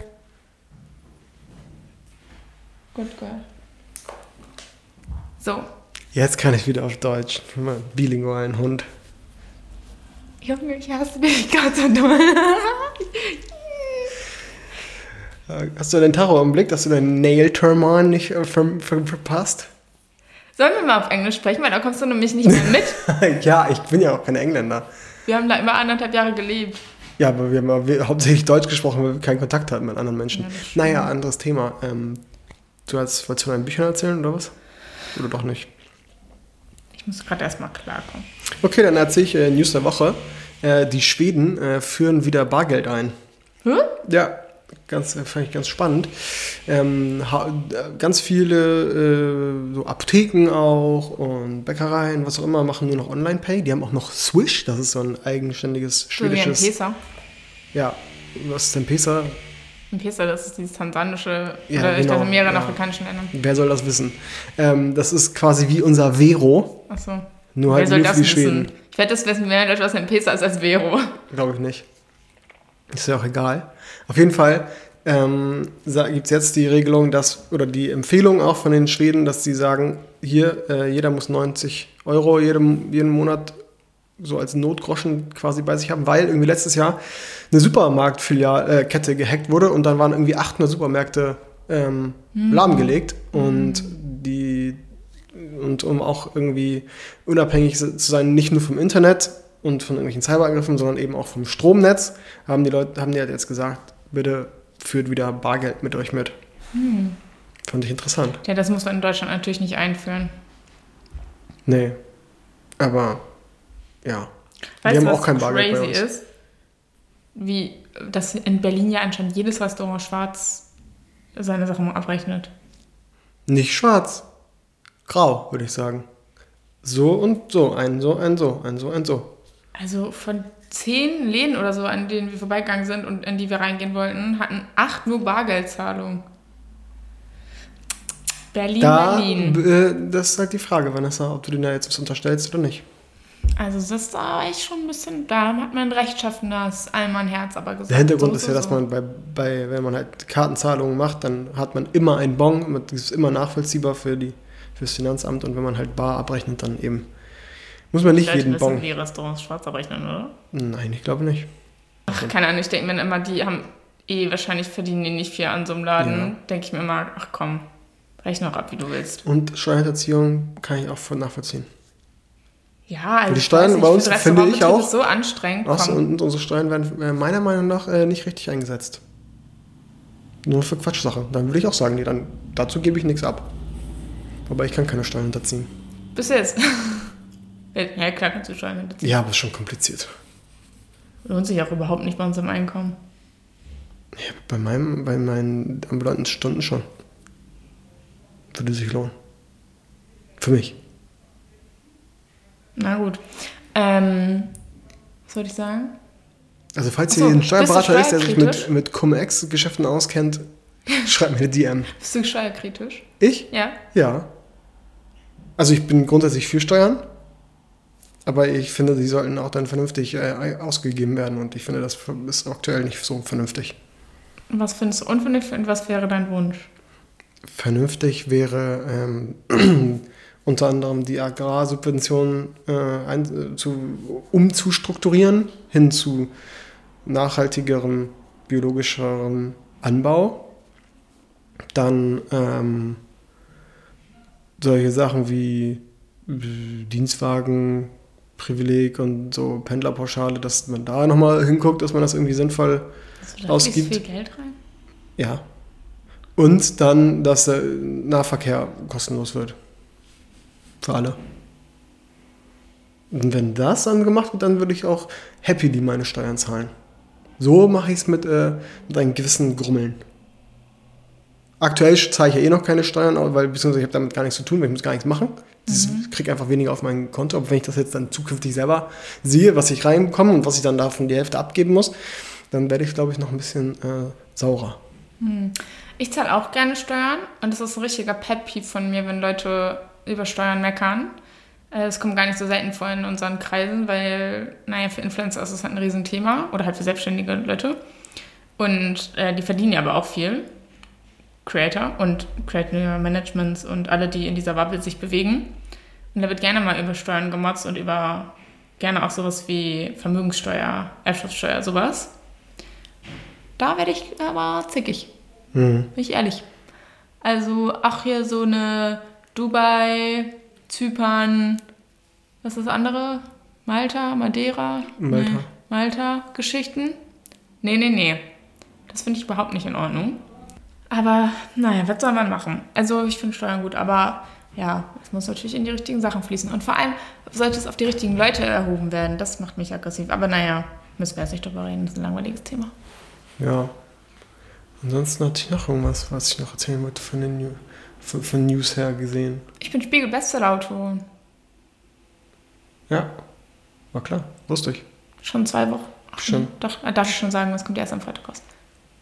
Good girl. So. Jetzt kann ich wieder auf Deutsch. Bilingualen Hund. Junge, ich hasse dich gerade so doll. Hast du den Tacho im Blick, dass du deinen Nail-Termin nicht verpasst? Sollen wir mal auf Englisch sprechen, weil da kommst du nämlich nicht mehr mit. Ja, ich bin ja auch kein Engländer. Wir haben da über 1,5 Jahre gelebt. Ja, aber wir haben hauptsächlich Deutsch gesprochen, weil wir keinen Kontakt hatten mit anderen Menschen. Ja, naja, anderes Thema. Wolltest du von deinen Büchern erzählen oder was? Oder doch nicht? Ich muss gerade erstmal klarkommen. Okay, dann erzähle ich News der Woche. Die Schweden führen wieder Bargeld ein. Ja, fand ich ganz spannend. Ganz viele so Apotheken auch und Bäckereien, was auch immer, machen nur noch Online-Pay. Die haben auch noch Swish, das ist so ein eigenständiges schwedisches... So wie M-Pesa. Ja, was ist M-Pesa? M-Pesa, das ist dieses tansanische, Ja, oder ich genau, glaube in mehreren ja. afrikanischen Ländern. Wer soll das wissen? Das ist quasi wie unser Vero, Achso. nur Wer halt soll nur das für die wissen? Schweden. Ich werde das wissen, mehr Leute was M-Pesa ist als Vero. Glaube ich nicht. Ist ja auch egal. Auf jeden Fall gibt es jetzt die Regelung, oder die Empfehlung auch von den Schweden, dass sie sagen, hier, jeder muss 90 € jeden Monat so als Notgroschen quasi bei sich haben, weil irgendwie letztes Jahr eine Supermarktkette gehackt wurde und dann waren irgendwie 800 Supermärkte lahmgelegt und um auch irgendwie unabhängig zu sein, nicht nur vom Internet und von irgendwelchen Cyberangriffen, sondern eben auch vom Stromnetz, haben die halt jetzt gesagt, bitte führt wieder Bargeld mit euch mit. Fand ich interessant. Ja, das muss man in Deutschland natürlich nicht einführen. Nee, aber ja. Weißt wir du, haben was auch kein Bargeld bei crazy uns. ist? Wie, dass in Berlin ja anscheinend jedes Restaurant schwarz seine Sachen abrechnet. Nicht schwarz, grau, würde ich sagen. So und so, ein so, ein so, ein so, ein so. Also von 10 Läden oder so, an denen wir vorbeigegangen sind und in die wir reingehen wollten, hatten 8 nur Bargeldzahlung. Berlin. Das ist halt die Frage, Vanessa, ob du denen da jetzt was unterstellst oder nicht. Also das war echt schon ein bisschen, da hat mein rechtschaffenes Allmann-Herz aber gesagt. Der Hintergrund so, ist ja, dass man wenn man halt Kartenzahlungen macht, dann hat man immer einen Bon, das ist immer nachvollziehbar fürs Finanzamt und wenn man halt bar abrechnet, dann eben muss man nicht jeden Bon. Die Restaurants schwarz abrechnen, oder? Nein, ich glaube nicht. Ach, keine Ahnung, ich denke mir immer, die haben wahrscheinlich verdienen die nicht viel an so einem Laden. Ja. Denke ich mir immer, ach komm, rechne noch ab, wie du willst. Und Steuerhinterziehung kann ich auch voll nachvollziehen. Ja, also die Steuern ich weiß nicht, bei uns, für finde ich auch, ist so anstrengend. und unsere Steuern werden meiner Meinung nach nicht richtig eingesetzt. Nur für Quatschsachen. Dann würde ich auch sagen, nee, dazu gebe ich nichts ab. Wobei ich kann keine Steuern hinterziehen. Bis jetzt. Ja, klar kannst du Steuern hinterziehen. Ja, aber ist schon kompliziert. Lohnt sich auch überhaupt nicht bei unserem Einkommen. Ja, bei meinen ambulanten Stunden schon. Würde sich lohnen. Für mich. Na gut. Was wollte ich sagen? Also falls ihr einen Steuerberater ist, der sich steuerkritisch? mit Cum-Ex-Geschäften auskennt, schreibt mir eine DM. Bist du steuerkritisch? Ich? Ja. Ja. Also ich bin grundsätzlich für Steuern, aber ich finde, die sollten auch dann vernünftig ausgegeben werden und ich finde, das ist aktuell nicht so vernünftig. Und was findest du unvernünftig und was wäre dein Wunsch? Vernünftig wäre unter anderem die Agrarsubventionen umzustrukturieren hin zu nachhaltigerem, biologischerem Anbau. Dann solche Sachen wie Dienstwagenprivileg und so Pendlerpauschale, dass man da nochmal hinguckt, dass man das irgendwie sinnvoll ausgibt. Viel Geld rein? Ja. Und dann, dass der Nahverkehr kostenlos wird. Für alle. Und wenn das dann gemacht wird, dann würde ich auch happily meine Steuern zahlen. So mache ich es mit einem gewissen Grummeln. Aktuell zahle ich ja noch keine Steuern, beziehungsweise ich habe damit gar nichts zu tun, weil ich muss gar nichts machen. Ich kriege einfach weniger auf mein Konto. Aber wenn ich das jetzt dann zukünftig selber sehe, was ich reinbekomme und was ich dann davon die Hälfte abgeben muss, dann werde ich, glaube ich, noch ein bisschen saurer. Ich zahle auch gerne Steuern und das ist ein richtiger Pet-Peeve von mir, wenn Leute über Steuern meckern. Es kommt gar nicht so selten vor in unseren Kreisen, weil, naja, für Influencer ist es halt ein Riesenthema oder halt für selbstständige Leute. Und die verdienen ja aber auch viel. Creator und Creator Managements und alle, die in dieser Bubble sich bewegen. Und da wird gerne mal über Steuern gemotzt und über gerne auch sowas wie Vermögenssteuer, Erbschaftssteuer, sowas. Da werde ich aber zickig. Bin ich ehrlich. Also auch hier so eine Dubai, Zypern, was ist das andere? Malta, Madeira? Malta. Nee. Malta-Geschichten? Nee. Das finde ich überhaupt nicht in Ordnung. Aber naja, was soll man machen? Also ich finde Steuern gut, aber ja, es muss natürlich in die richtigen Sachen fließen. Und vor allem sollte es auf die richtigen Leute erhoben werden. Das macht mich aggressiv. Aber naja, müssen wir jetzt nicht drüber reden. Das ist ein langweiliges Thema. Ja. Ansonsten hatte ich noch irgendwas, was ich noch erzählen wollte von News her gesehen. Ich bin Spiegel-Bestseller-Autor. Ja, war klar, wusste ich. Schon 2 Wochen. Schon. Doch, darf ich schon sagen, es kommt erst am Freitag raus.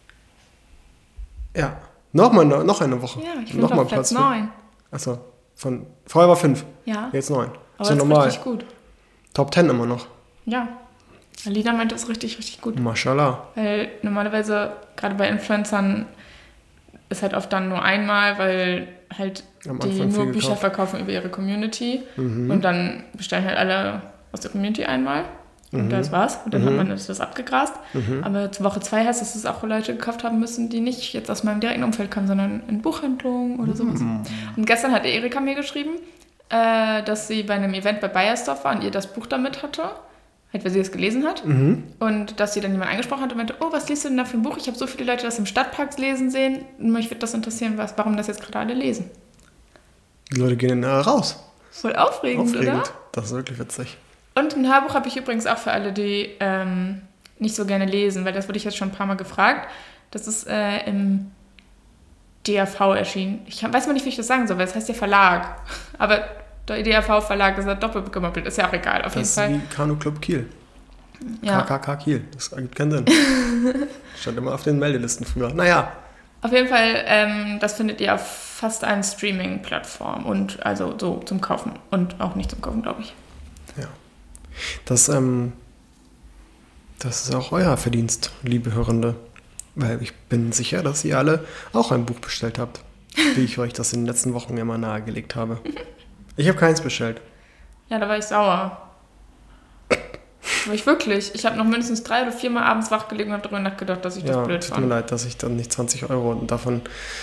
Ja, noch eine Woche. Ja, ich bin noch mal auf Platz vier. 9. Achso, vorher war 5, Ja, jetzt 9. aber So das normal. ist richtig gut. Top 10 immer noch. Ja, Alina meint das richtig gut. Mashallah. Weil normalerweise, gerade bei Influencern, ist halt oft dann nur einmal, weil halt Am die Anfang nur viel Bücher gekauft. verkaufen über ihre Community. Und dann bestellen halt alle aus der Community einmal. Und das war's. Und dann hat man das abgegrast. Aber jetzt Woche 2 heißt, dass es auch Leute gekauft haben müssen, die nicht jetzt aus meinem direkten Umfeld kamen, sondern in Buchhandlungen oder sowas. Und gestern hat Erika mir geschrieben, dass sie bei einem Event bei Bayersdorf war und ihr das Buch damit hatte. Halt, weil sie es gelesen hat. Und dass sie dann jemand angesprochen hat und meinte, oh, was liest du denn da für ein Buch? Ich habe so viele Leute das im Stadtpark lesen sehen. Mich würde das interessieren, warum das jetzt gerade alle lesen. Die Leute gehen raus. Voll aufregend, oder? Das ist wirklich witzig. Und ein Hörbuch habe ich übrigens auch für alle, die nicht so gerne lesen, weil das wurde ich jetzt schon ein paar Mal gefragt. Das ist im DAV erschienen. Ich weiß mal nicht, wie ich das sagen soll, weil das heißt ja Verlag. Aber der DAV-Verlag, das hat doppelt gemoppelt. Ist ja auch egal, auf jeden Fall. Das ist wie Kanu Club Kiel. Ja. KKK Kiel. Das ergibt keinen Sinn. Stand immer auf den Meldelisten früher. Naja. Auf jeden Fall, das findet ihr auf fast allen Streaming-Plattformen und also so zum Kaufen und auch nicht zum Kaufen, glaube ich. Ja. Das ist auch euer Verdienst, liebe Hörende. Weil ich bin sicher, dass ihr alle auch ein Buch bestellt habt. Wie ich euch das in den letzten Wochen immer nahegelegt habe. Ich habe keins bestellt. Ja, da war ich sauer. War ich wirklich. Ich habe noch mindestens 3 oder 4 Mal abends wach gelegen und habe darüber nachgedacht, dass ich das blöd tut fand. mir leid, dass ich dann nicht 20 € und davon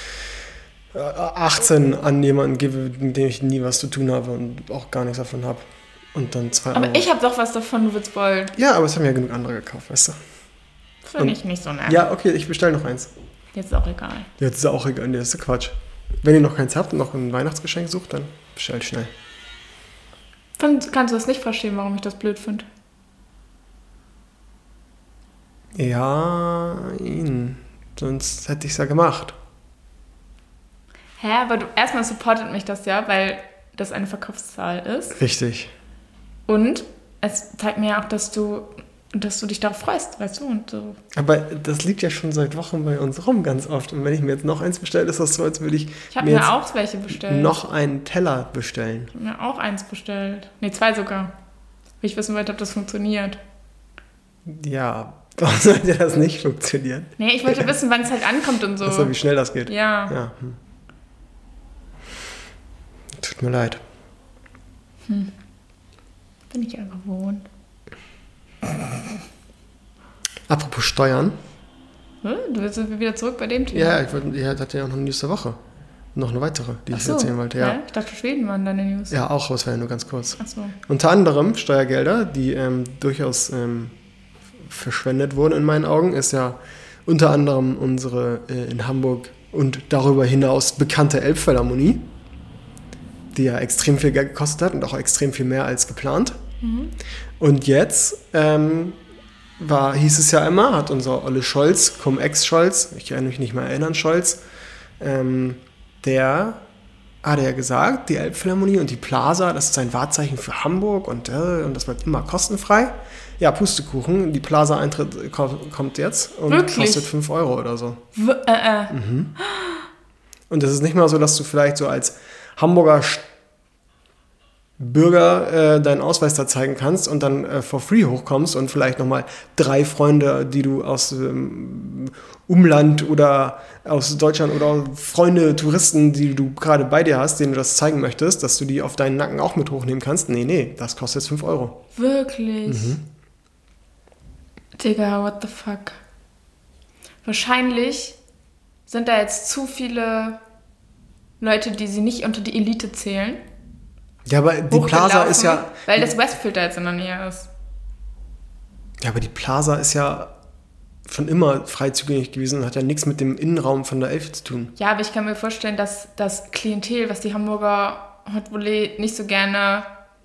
18 an jemanden gebe, mit dem ich nie was zu tun habe und auch gar nichts davon habe. Und dann 2 €. Aber ich habe doch was davon, du Witzbold. Ja, aber es haben ja genug andere gekauft, weißt du. Finde ich nicht so nett. Ja, okay, ich bestelle noch eins. Jetzt ist auch egal. Jetzt ist auch egal, nee, das ist Quatsch. Wenn ihr noch keins habt und noch ein Weihnachtsgeschenk sucht, dann bestellt schnell. Kannst du das nicht verstehen, warum ich das blöd finde? Ja, sonst hätte ich es ja gemacht. Hä, aber erstmal supportet mich das ja, weil das eine Verkaufszahl ist. Richtig. Und es zeigt mir ja auch, dass du dich darauf freust, weißt du? Und so. Aber das liegt ja schon seit Wochen bei uns rum ganz oft. Und wenn ich mir jetzt noch eins bestelle, ist das so, als würde ich habe mir auch welche bestellt. noch einen Teller bestellen. Ich habe mir auch eins bestellt. Nee, 2 sogar. Weil ich wissen wollte, ob das funktioniert. Ja, warum sollte das nicht funktionieren? Nee, ich wollte wissen, wann es halt ankommt und so. Achso, wie schnell das geht. Ja. Tut mir leid. Bin ich ja gewohnt. Apropos Steuern. Du willst wieder zurück bei dem Thema? Ja, ihr hattet ja auch noch eine News der Woche. Noch eine weitere, die ich erzählen wollte. Ja. Ich dachte, Schweden waren deine News. Ja, auch, aber es war ja nur ganz kurz. Ach so. Unter anderem Steuergelder, die durchaus verschwendet wurden in meinen Augen, ist ja unter anderem unsere in Hamburg und darüber hinaus bekannte Elbphilharmonie, die ja extrem viel Geld gekostet hat und auch extrem viel mehr als geplant. Und jetzt hieß es ja immer, hat unser Olle Scholz, Cum-Ex-Scholz, ich kann mich nicht mehr erinnern, Scholz, der hat ja gesagt, die Elbphilharmonie und die Plaza, das ist ein Wahrzeichen für Hamburg und das wird immer kostenfrei. Ja, Pustekuchen, die Plaza-Eintritt kommt jetzt und kostet 5 € oder so. Und das ist nicht mal so, dass du vielleicht so als Hamburger Bürger deinen Ausweis da zeigen kannst und dann for free hochkommst und vielleicht nochmal 3 Freunde, die du aus Umland oder aus Deutschland oder Freunde, Touristen, die du gerade bei dir hast, denen du das zeigen möchtest, dass du die auf deinen Nacken auch mit hochnehmen kannst. Nee, das kostet jetzt 5 Euro. Wirklich? Digga, what the fuck? Wahrscheinlich sind da jetzt zu viele Leute, die sie nicht unter die Elite zählen. Ja, aber die Plaza ist ja... Weil das Westfield da jetzt in der Nähe ist. Ja, aber die Plaza ist ja schon immer frei zugänglich gewesen und hat ja nichts mit dem Innenraum von der Elf zu tun. Ja, aber ich kann mir vorstellen, dass das Klientel, was die Hamburger Hot Volley nicht so gerne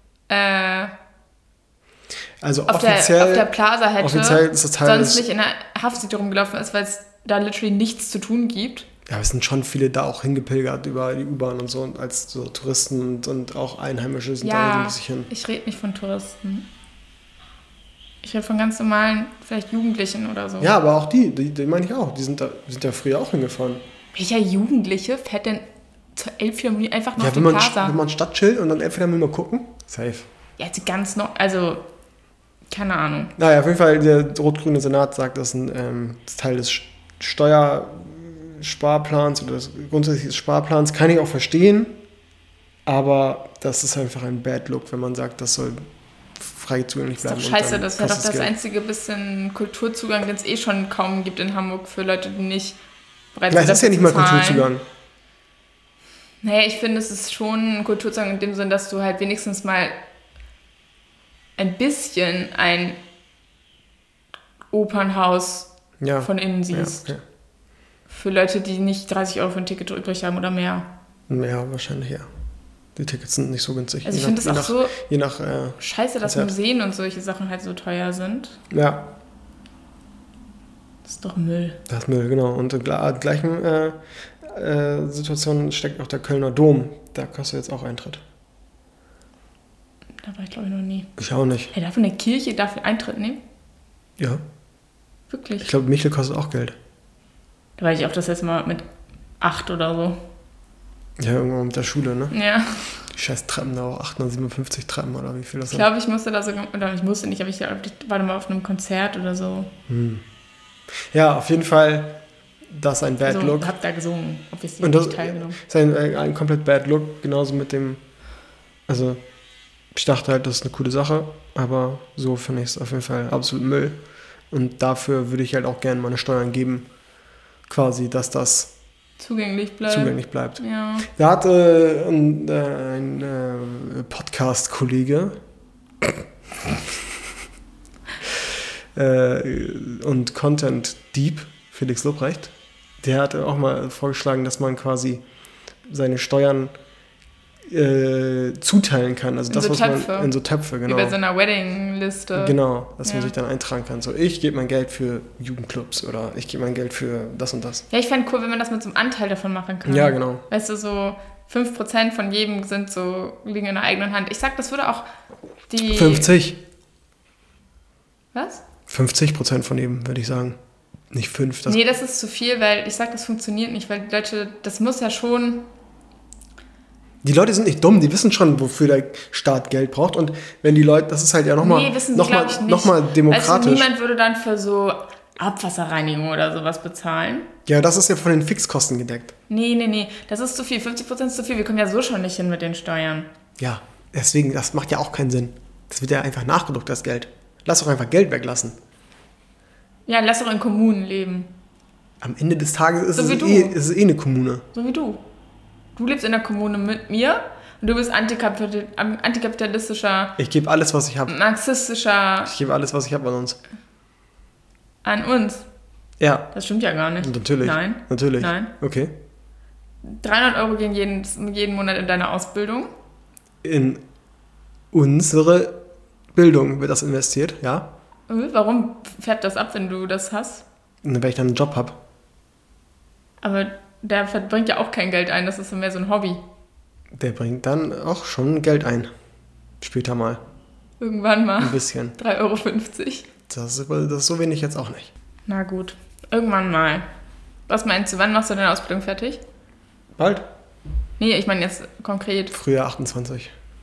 also auf offiziell, der Plaza hätte, offiziell ist das Teil sonst nicht in der Haft rumgelaufen ist, weil es da literally nichts zu tun gibt. Ja, es sind schon viele da auch hingepilgert über die U-Bahn und so und als so Touristen und auch Einheimische sind da so ein bisschen. Ich rede nicht von Touristen. Ich rede von ganz normalen, vielleicht Jugendlichen oder so. Ja, aber auch die meine ich auch. Die sind da früher auch hingefahren. Welcher Jugendliche fährt denn zur Elbphilharmonie einfach nur auf die wenn Plaza? man Stadtschild und dann Elbphilharmonie mal gucken. Safe. Ja, also keine Ahnung. Naja, auf jeden Fall, der rot-grüne Senat sagt, das ist ein Teil des Steuersparplans oder des grundsätzlichen Sparplans. Kann ich auch verstehen, aber das ist einfach ein Bad Look, wenn man sagt, das soll frei zugänglich bleiben. Das ist doch scheiße, das wäre doch das einzige bisschen Kulturzugang, den es eh schon kaum gibt in Hamburg für Leute, die nicht bereit sind. Das ist ja nicht mal Kulturzugang. Naja, ich finde, es ist schon ein Kulturzugang in dem Sinn, dass du halt wenigstens mal ein bisschen ein Opernhaus von innen siehst. Ja, okay. Für Leute, die nicht 30 Euro für ein Ticket übrig haben oder mehr. Ja, wahrscheinlich ja. Die Tickets sind nicht so günstig. Also ich finde es auch so scheiße, dass Konzert. Museen und solche Sachen halt so teuer sind. Ja. Das ist doch Müll. Das ist Müll, genau. Und in der gleichen Situation steckt auch der Kölner Dom. Da kostet jetzt auch Eintritt. Da war ich, glaube ich, noch nie. Ich auch nicht. Hey, darf eine Kirche dafür Eintritt nehmen? Ja. Wirklich? Ich glaube, Michel kostet auch Geld. Da war ich auch das letzte Mal mit 8 oder so. Ja, irgendwann mit der Schule, ne? Ja. Die scheiß Treppen da auch, 857 Treppen oder wie viel das sind. Ich glaube, ich musste da sogar, oder ich musste nicht, aber ich war da mal auf einem Konzert oder so. Ja, auf jeden Fall, das ist ein Bad Look. Ich habe da gesungen, obviously und das nicht teilgenommen. Ist ein komplett Bad Look, genauso mit dem, also ich dachte halt, das ist eine coole Sache, aber so finde ich es auf jeden Fall absolut Müll. Und dafür würde ich halt auch gerne meine Steuern geben, quasi, dass das zugänglich bleibt. Ja. Da hatte ein Podcast-Kollege und Content-Dieb, Felix Lobrecht, der hatte auch mal vorgeschlagen, dass man quasi seine Steuern zuteilen kann. Also das, was man in so Töpfe, genau. Wie bei so einer Wedding-Liste. Genau, dass man sich dann eintragen kann. So, ich gebe mein Geld für Jugendclubs oder ich gebe mein Geld für das und das. Ja, ich fände cool, wenn man das mit so einem Anteil davon machen kann. Ja, genau. Weißt du, so 5% von jedem liegen in der eigenen Hand. Ich sag, das würde auch die... 50. Was? 50% von jedem, würde ich sagen. Nicht 5. Nee, das ist zu viel, weil ich sag, das funktioniert nicht, weil die Leute, das muss ja schon... Die Leute sind nicht dumm, die wissen schon, wofür der Staat Geld braucht. Und wenn die Leute, das ist halt ja nochmal demokratisch. Also niemand würde dann für so Abwasserreinigung oder sowas bezahlen. Ja, das ist ja von den Fixkosten gedeckt. Nee, das ist zu viel. 50% ist zu viel. Wir kommen ja so schon nicht hin mit den Steuern. Ja, deswegen, das macht ja auch keinen Sinn. Das wird ja einfach nachgedruckt, das Geld. Lass doch einfach Geld weglassen. Ja, lass doch in Kommunen leben. Am Ende des Tages ist es eh eine Kommune. So wie du. Du lebst in der Kommune mit mir und du bist antikapitalistischer... Ich gebe alles, was ich habe. Marxistischer... Ich gebe alles, was ich habe an uns. An uns? Ja. Das stimmt ja gar nicht. Natürlich. Nein. Natürlich. Nein. Okay. 300 Euro gehen jeden Monat in deine Ausbildung. In unsere Bildung wird das investiert, ja. Warum färbt das ab, wenn du das hast? Weil ich dann einen Job habe. Aber... Der bringt ja auch kein Geld ein, das ist mehr so ein Hobby. Der bringt dann auch schon Geld ein. Später mal. Irgendwann mal. Ein bisschen. 3,50 Euro. Das ist so wenig jetzt auch nicht. Na gut, irgendwann mal. Was meinst du, wann machst du deine Ausbildung fertig? Bald. Nee, ich meine jetzt konkret. Frühjahr 28.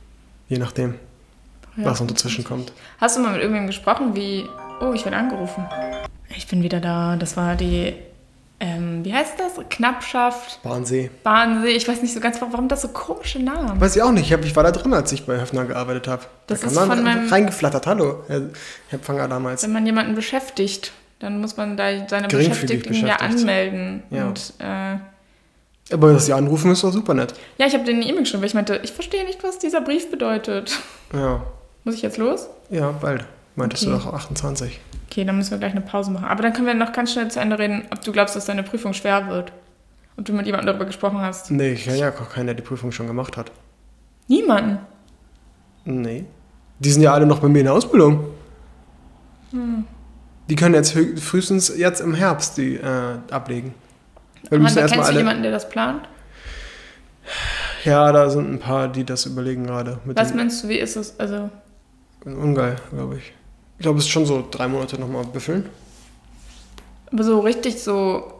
Je nachdem, Ja, was noch dazwischen kommt. Hast du mal mit irgendwem gesprochen, wie... Oh, ich werde angerufen. Ich bin wieder da. Das war die... wie heißt das? Knappschaft. Bahnsee. Ich weiß nicht so ganz, warum das so komische Namen. Weiß ich auch nicht. Ich war da drin, als ich bei Höfner gearbeitet habe. Das da ist kam von man meinem... reingeflattert. Hallo, Herr Pfanger damals. Wenn man jemanden beschäftigt, dann muss man da seine Geringfügig Beschäftigten ja beschäftigt. anmelden. Ja. Und, Aber dass sie anrufen, ist doch super nett. ja, ich habe denen eine E-Mail geschrieben, weil ich meinte, ich verstehe nicht, was dieser Brief bedeutet. Ja, Muss ich jetzt los? ja, bald. Meintest Okay. du doch 28. Okay, dann müssen wir gleich eine Pause machen. Aber dann können wir noch ganz schnell zu Ende reden, ob du glaubst, dass deine Prüfung schwer wird. Ob du mit jemandem darüber gesprochen hast. Nee, ich kenne ja auch keinen, der die Prüfung schon gemacht hat. Niemanden. Nee. Die sind ja alle noch bei mir in der Ausbildung. Die können jetzt frühestens jetzt im Herbst die ablegen. Weil Kennst du jemanden, der das plant? Ja, da sind ein paar, die das überlegen gerade. Was meinst du, wie ist es? Also, Ungeil, glaube ich. Ich glaube, es ist schon so 3 Monate nochmal büffeln. aber so richtig so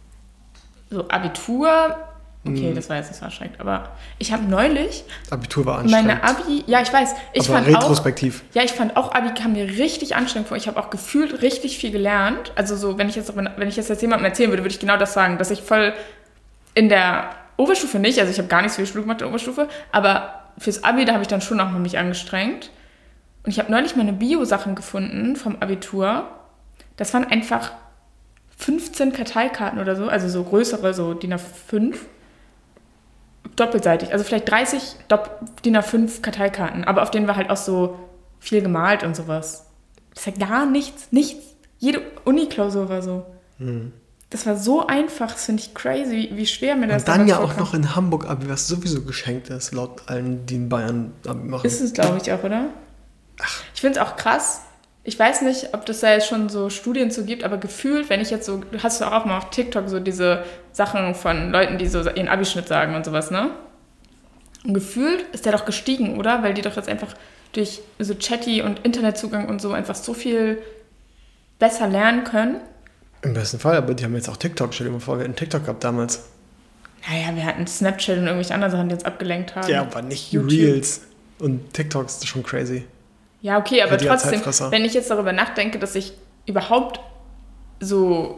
Abitur. Okay, das war jetzt nicht so erschreckend. Aber ich habe neulich Abitur war anstrengend. meine Abi. Ja, ich weiß. Ich aber fand retrospektiv. ich fand auch Abi kam mir richtig anstrengend vor. Ich habe auch gefühlt richtig viel gelernt. Also so, wenn ich jetzt jemandem erzählen würde, würde ich genau das sagen, dass ich voll in der Oberstufe nicht, also ich habe gar nicht so viel Schule gemacht in der Oberstufe, aber fürs Abi, da habe ich dann schon auch mal mich angestrengt. Und ich habe neulich meine Bio-Sachen gefunden vom Abitur. Das waren einfach 15 Karteikarten oder so, also so größere, so DIN A5, doppelseitig, also vielleicht 30 DIN A5 Karteikarten, aber auf denen war halt auch so viel gemalt und sowas. Das ist ja gar nichts. Jede Uni-Klausur war so. Das war so einfach, das finde ich crazy, wie schwer mir das Und dann ja damals auch noch in Hamburg Abi, was sowieso geschenkt ist, laut allen, die in Bayern Abi machen. Ist es, glaube ich, auch, oder? Ich finde es auch krass. Ich weiß nicht, ob das da jetzt schon so Studien zu gibt, aber gefühlt, wenn ich jetzt so, hast du auch mal auf TikTok so diese Sachen von Leuten, die so ihren Abischnitt sagen und sowas, ne? Und gefühlt ist der doch gestiegen, oder? Weil die doch jetzt einfach durch so Chatty und Internetzugang und so einfach so viel besser lernen können. Im besten Fall, aber die haben jetzt auch TikTok. Stell dir mal vor, wir hätten TikTok gehabt damals. Naja, wir hatten Snapchat und irgendwelche anderen Sachen, die uns abgelenkt haben. Ja, aber nicht YouTube. Reels. Und TikTok ist schon crazy. Ja, okay, aber Die trotzdem, Zeitfresser. wenn ich jetzt darüber nachdenke, dass ich überhaupt so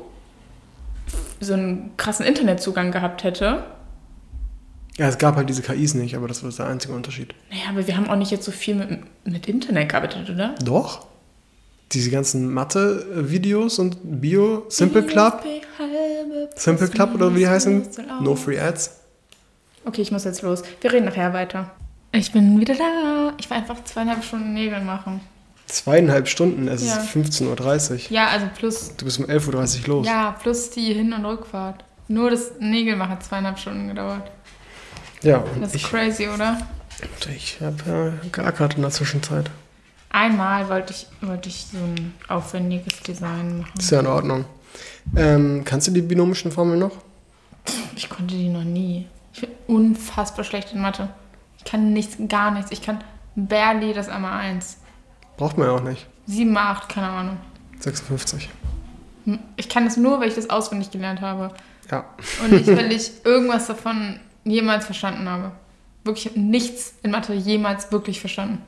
einen krassen Internetzugang gehabt hätte. Ja, es gab halt diese KIs nicht, aber das war der einzige Unterschied. Naja, aber wir haben auch nicht jetzt so viel mit Internet gearbeitet, oder? Doch. Diese ganzen Mathe-Videos und Bio, Simple Club oder wie die heißen, No Free Ads. Okay, ich muss jetzt los. Wir reden nachher weiter. Ich bin wieder da. Ich war einfach 2,5 Stunden Nägel machen. 2,5 Stunden, es Ja. ist 15.30 Uhr. Ja, also plus... Du bist um 11.30 Uhr los. Ja, plus die Hin- und Rückfahrt. Nur das Nägelmachen hat 2,5 Stunden gedauert. Ja, und Das ist crazy, oder? ich habe geackert in der Zwischenzeit. Einmal wollte ich so ein aufwendiges Design machen. Ist ja in Ordnung. Kannst du die binomischen Formeln noch? Ich konnte die noch nie. Ich bin unfassbar schlecht in Mathe. Ich kann gar nichts. Ich kann barely das einmal 1. Braucht man ja auch nicht. 7 mal 8, keine Ahnung. 56. Ich kann das nur, weil ich das auswendig gelernt habe. Ja. Und nicht, weil ich irgendwas davon jemals verstanden habe. Wirklich, ich habe nichts in Mathe jemals wirklich verstanden.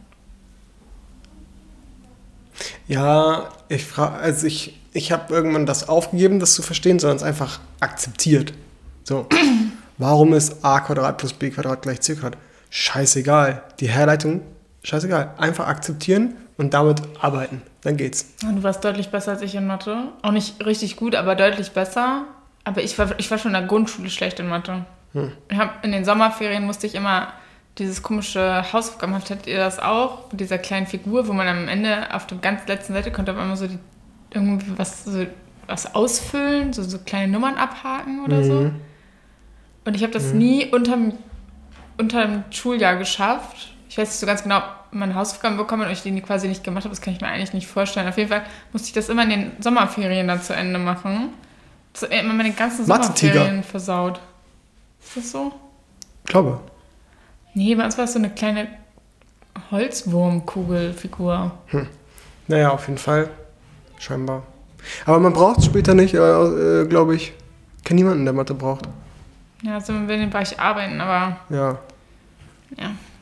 Ja, ich habe irgendwann das aufgegeben, das zu verstehen, sondern es einfach akzeptiert. So, warum ist a Quadrat plus b Quadrat gleich c Quadrat? Scheißegal. Die Herleitung, scheißegal. Einfach akzeptieren und damit arbeiten. Dann geht's. Du warst deutlich besser als ich in Mathe. Auch nicht richtig gut, aber deutlich besser. Aber ich war schon in der Grundschule schlecht in Mathe. In den Sommerferien musste ich immer dieses komische Hausaufgaben. Hattet ihr das auch? Mit dieser kleinen Figur, wo man am Ende auf der ganz letzten Seite konnte auf einmal so irgendwie was ausfüllen, so kleine Nummern abhaken oder so. Und ich habe das nie unterm Schuljahr geschafft. Ich weiß nicht so ganz genau, ob meine Hausaufgaben bekommen und ich die quasi nicht gemacht habe. Das kann ich mir eigentlich nicht vorstellen. Auf jeden Fall musste ich das immer in den Sommerferien dann zu Ende machen. Das hat mir immer meine ganzen Sommerferien versaut. Ist das so? Ich glaube. Nee, bei uns war es so eine kleine Holzwurmkugelfigur. Naja, auf jeden Fall. Scheinbar. Aber man braucht es später nicht, glaube ich. Ich kenne niemanden, der Mathe braucht. Ja, so will in den Bereich arbeiten, aber Ja. ja,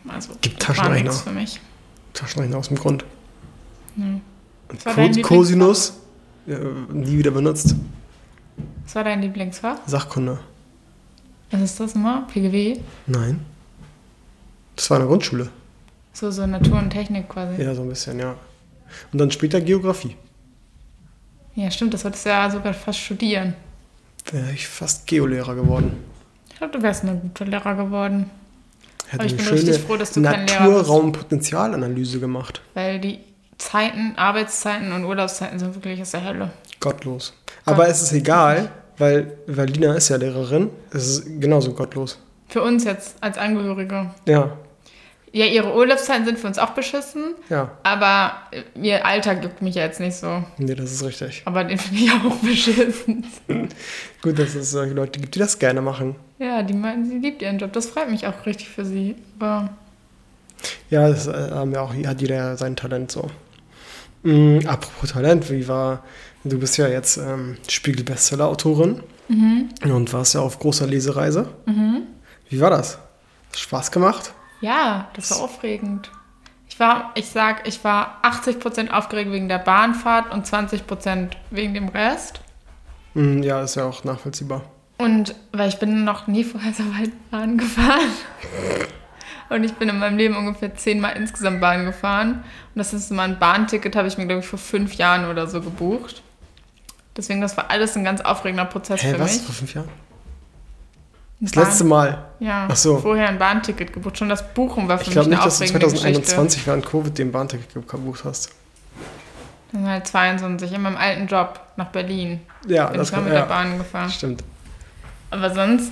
Also Gibt war Taschenrechner. nichts für mich. Taschenrechner aus dem Grund. Ja. Und war dein Cosinus, nie wieder benutzt. Was war dein Lieblingsfach? Sachkunde. Was ist das nochmal? PGW? Nein. Das war in der Grundschule. So Natur und Technik quasi. Ja, so ein bisschen, ja. Und dann später Geografie. Ja, stimmt, das wolltest du ja sogar fast studieren. Wäre ich fast Geolehrer geworden. Ich glaube, du wärst ein guter Lehrer geworden. Hätte Aber ich eine bin richtig froh, dass du kein Lehrer bist. Naturraumpotenzialanalyse gemacht. Weil die Zeiten, Arbeitszeiten und Urlaubszeiten sind wirklich aus der Hölle. Gottlos. Aber es ist egal, weil Lina ist ja Lehrerin. Es ist genauso gottlos. Für uns jetzt als Angehörige. Ja, Ja, ihre Urlaubszeiten sind für uns auch beschissen, ja. aber ihr Alltag juckt mich ja jetzt nicht so. Nee, das ist richtig. Aber den finde ich auch beschissen. Gut, dass es solche Leute gibt, die das gerne machen. Ja, die meinen, sie liebt ihren Job. Das freut mich auch richtig für sie. Aber Ja, das haben ja auch, hat jeder sein Talent so. Apropos Talent, du bist ja jetzt Spiegel-Bestseller-Autorin und warst ja auf großer Lesereise. Wie war das? Hat Spaß gemacht? ja, das war aufregend. Ich war 80% aufgeregt wegen der Bahnfahrt und 20% wegen dem Rest. Ja, ist ja auch nachvollziehbar. Und weil ich bin noch nie vorher so weit Bahn gefahren. Und ich bin in meinem Leben ungefähr 10-mal insgesamt Bahn gefahren. Und das ist mal ein Bahnticket, habe ich mir, glaube ich, vor 5 Jahren oder so gebucht. Deswegen, das war alles ein ganz aufregender Prozess für was? mich. Vor 5 Jahren? Das letzte Mal? Ja, Ach so. vorher ein Bahnticket gebucht. Schon das Buchen war für Ich mich glaube eine nicht, dass du aufregende 2021 während Covid den Bahnticket gebucht hast. Dann halt 22, in meinem alten Job nach Berlin. Ja, Bin das ich mal kann mit der Bahn gefahren. Stimmt. Aber sonst,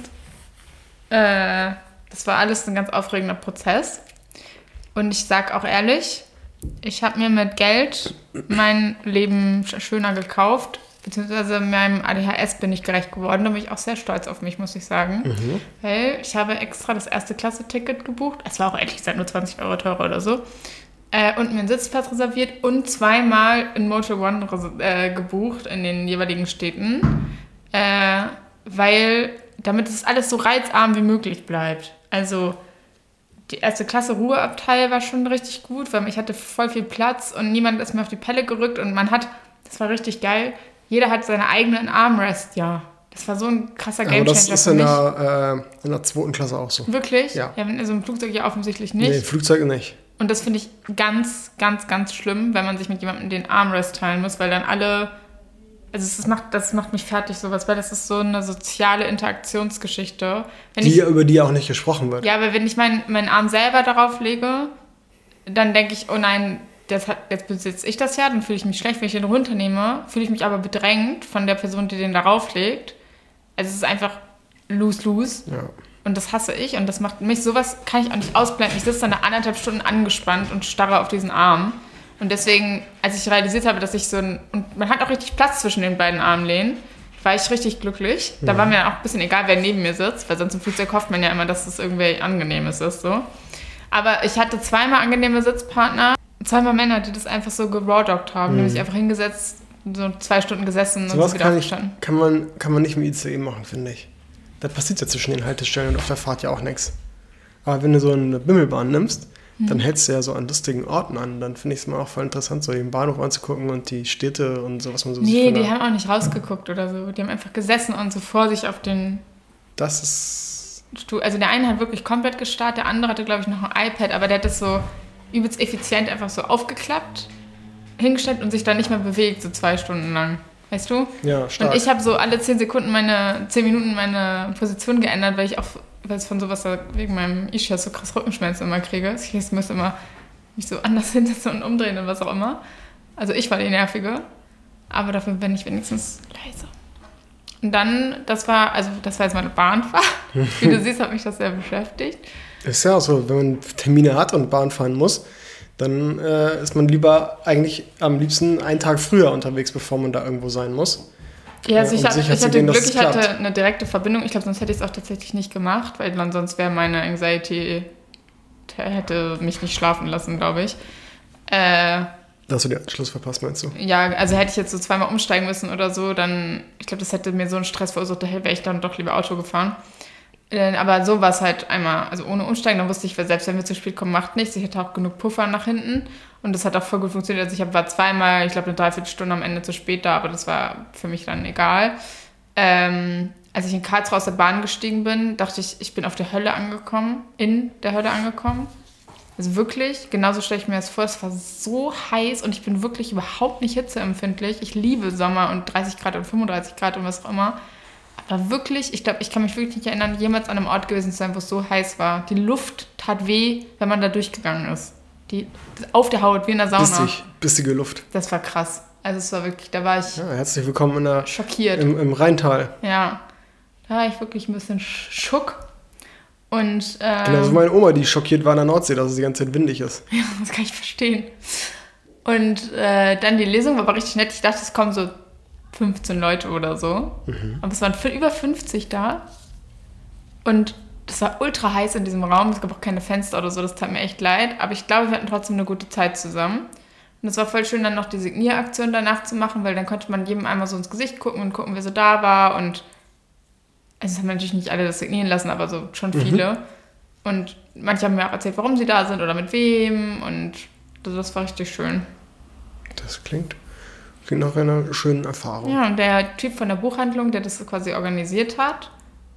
das war alles ein ganz aufregender Prozess. Und ich sag auch ehrlich, ich habe mir mit Geld mein Leben schöner gekauft, beziehungsweise meinem ADHS bin ich gerecht geworden. Da bin ich auch sehr stolz auf mich, muss ich sagen. Weil ich habe extra das Erste-Klasse-Ticket gebucht. Es war auch ehrlich gesagt nur 20 € teurer oder so. Und mir einen Sitzplatz reserviert und 2-mal in Motel One gebucht in den jeweiligen Städten. Weil damit es alles so reizarm wie möglich bleibt. Also die erste Klasse Ruheabteil war schon richtig gut, weil ich hatte voll viel Platz und niemand ist mir auf die Pelle gerückt und das war richtig geil, jeder hat seine eigenen Armrest, ja. Das war so ein krasser Gamechanger das ist für mich. in der 2. Klasse auch so. Wirklich? Ja. Ja, in so einem Flugzeug ja offensichtlich nicht. Nee, Flugzeuge nicht. Und das finde ich ganz, ganz, ganz schlimm, wenn man sich mit jemandem den Armrest teilen muss, weil dann alle... Also das macht mich fertig, sowas, weil das ist so eine soziale Interaktionsgeschichte. Über die auch nicht gesprochen wird. Ja, aber wenn ich meinen Arm selber darauf lege, dann denke ich, oh nein, jetzt besitze ich das ja, dann fühle ich mich schlecht. Wenn ich den runternehme, fühle ich mich aber bedrängt von der Person, die den darauf legt. Also es ist einfach lose. Ja. Und das hasse ich und das macht mich, sowas kann ich auch nicht ausblenden. Ich sitze dann 1,5 Stunden angespannt und starre auf diesen Arm. Und deswegen, als ich realisiert habe, dass ich und man hat auch richtig Platz zwischen den beiden Armlehnen, war ich richtig glücklich. Da war mir dann auch ein bisschen egal, wer neben mir sitzt, weil sonst im Flugzeug hofft man ja immer, dass es irgendwie Angenehmes ist, so. Aber ich hatte 2-mal angenehme Sitzpartner, 2-mal Männer, die das einfach so gerawdogged haben. Die haben sich einfach hingesetzt, so 2 Stunden gesessen und Sowas sind wieder aufgestanden. kann man nicht im ICE machen, finde ich. Da passiert ja zwischen den Haltestellen und auf der Fahrt ja auch nichts. Aber wenn du so eine Bimmelbahn nimmst, dann hältst du ja so an lustigen Orten an. Dann finde ich es mal auch voll interessant, so den Bahnhof anzugucken und die Städte und so, was man so sieht. Nee, die haben auch nicht rausgeguckt oder so. Die haben einfach gesessen und so vor sich auf den Das ist... Stuhl. Also der eine hat wirklich komplett gestarrt, der andere hatte, glaube ich, noch ein iPad, aber der hat das so übelst effizient einfach so aufgeklappt, hingestellt und sich dann nicht mehr bewegt, so 2 Stunden lang. Weißt du? Ja, stark. Und ich habe so alle 10 Minuten meine Position geändert, weil es von sowas wegen meinem Ischias so krass Rückenschmerzen immer kriege. Ich müsste immer mich so anders hinsetzen und umdrehen und was auch immer. Also ich war die Nervige, aber dafür bin ich wenigstens leise. Und dann, das war jetzt meine Bahnfahrt. Wie du siehst, hat mich das sehr beschäftigt. Ist ja auch so, wenn man Termine hat und Bahn fahren muss, dann ist man lieber eigentlich am liebsten einen Tag früher unterwegs, bevor man da irgendwo sein muss. Ja, also ich hatte Glück, ich hatte klappt. eine direkte Verbindung. Ich glaube, sonst hätte ich es auch tatsächlich nicht gemacht, weil dann sonst wäre meine Anxiety, hätte mich nicht schlafen lassen, glaube ich. Da hast du den Anschluss verpasst, meinst du? Ja, also hätte ich jetzt so 2-mal umsteigen müssen oder so, dann, ich glaube, das hätte mir so einen Stress verursacht, da wäre ich dann doch lieber Auto gefahren. Aber so war es halt einmal, also ohne Umsteigen, dann wusste ich, weil selbst wenn wir zu spät kommen, macht nichts. Ich hatte auch genug Puffer nach hinten und das hat auch voll gut funktioniert. Also ich war zweimal, ich glaube, eine Dreiviertelstunde am Ende zu spät da, aber das war für mich dann egal. Als ich in Karlsruhe aus der Bahn gestiegen bin, dachte ich, ich bin auf der Hölle angekommen, in der Hölle angekommen. Also wirklich, genauso stelle ich mir das vor, es war so heiß und ich bin wirklich überhaupt nicht hitzeempfindlich. Ich liebe Sommer und 30 Grad und 35 Grad und was auch immer. Aber wirklich, ich glaube, ich kann mich wirklich nicht erinnern, jemals an einem Ort gewesen zu sein, wo es so heiß war. Die Luft tat weh, wenn man da durchgegangen ist. Auf der Haut, wie in der Sauna. Bissige Luft. Das war krass. Also es war wirklich, da war ich herzlich willkommen schockiert. Im Rheintal. Ja, da war ich wirklich ein bisschen schock. Und, genau, so meine Oma, die schockiert war an der Nordsee, dass es die ganze Zeit windig ist. Ja, das kann ich verstehen. Und dann die Lesung war aber richtig nett. Ich dachte, es kommen so 15 Leute oder so. Mhm. Aber es waren über 50 da. Und das war ultra heiß in diesem Raum. Es gab auch keine Fenster oder so. Das tat mir echt leid. Aber ich glaube, wir hatten trotzdem eine gute Zeit zusammen. Und es war voll schön, dann noch die Signieraktion danach zu machen, weil dann konnte man jedem einmal so ins Gesicht gucken und gucken, wer so da war. Und also das haben natürlich nicht alle das signieren lassen, aber so schon viele. Mhm. Und manche haben mir auch erzählt, warum sie da sind oder mit wem. Und das war richtig schön. Das klingt nach einer schönen Erfahrung. Ja, und der Typ von der Buchhandlung, der das quasi organisiert hat,